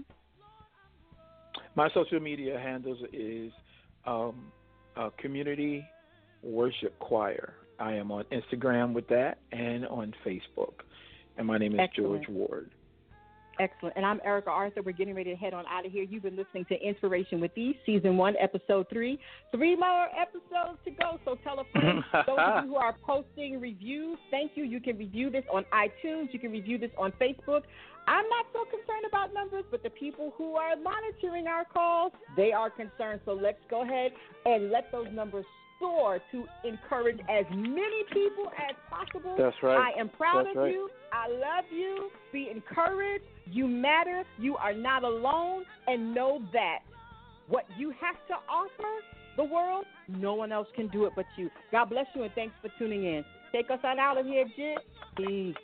Speaker 20: My social media handles is um, uh, Community Worship Choir. I am on Instagram with that and on Facebook. And my name is
Speaker 5: Excellent.
Speaker 20: George Ward.
Speaker 5: Excellent. And I'm Erica Arthur. We're getting ready to head on out of here. You've been listening to Inspiration with E, Season one, Episode three. Three more episodes to go, so tell a friend. Those of you who are posting reviews, thank you. You can review this on iTunes. You can review this on Facebook. I'm not so concerned about numbers, but the people who are monitoring our calls, they are concerned. So let's go ahead and let those numbers soar to encourage as many people as possible.
Speaker 20: That's right.
Speaker 5: I am proud
Speaker 20: That's
Speaker 5: of
Speaker 20: right.
Speaker 5: you. I love you. Be encouraged. You matter. You are not alone. And know that what you have to offer the world, no one else can do it but you. God bless you, and thanks for tuning in. Take us on out of here, Jit. Peace.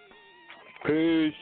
Speaker 20: Peace.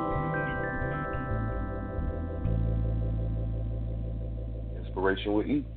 Speaker 7: Inspiration with E.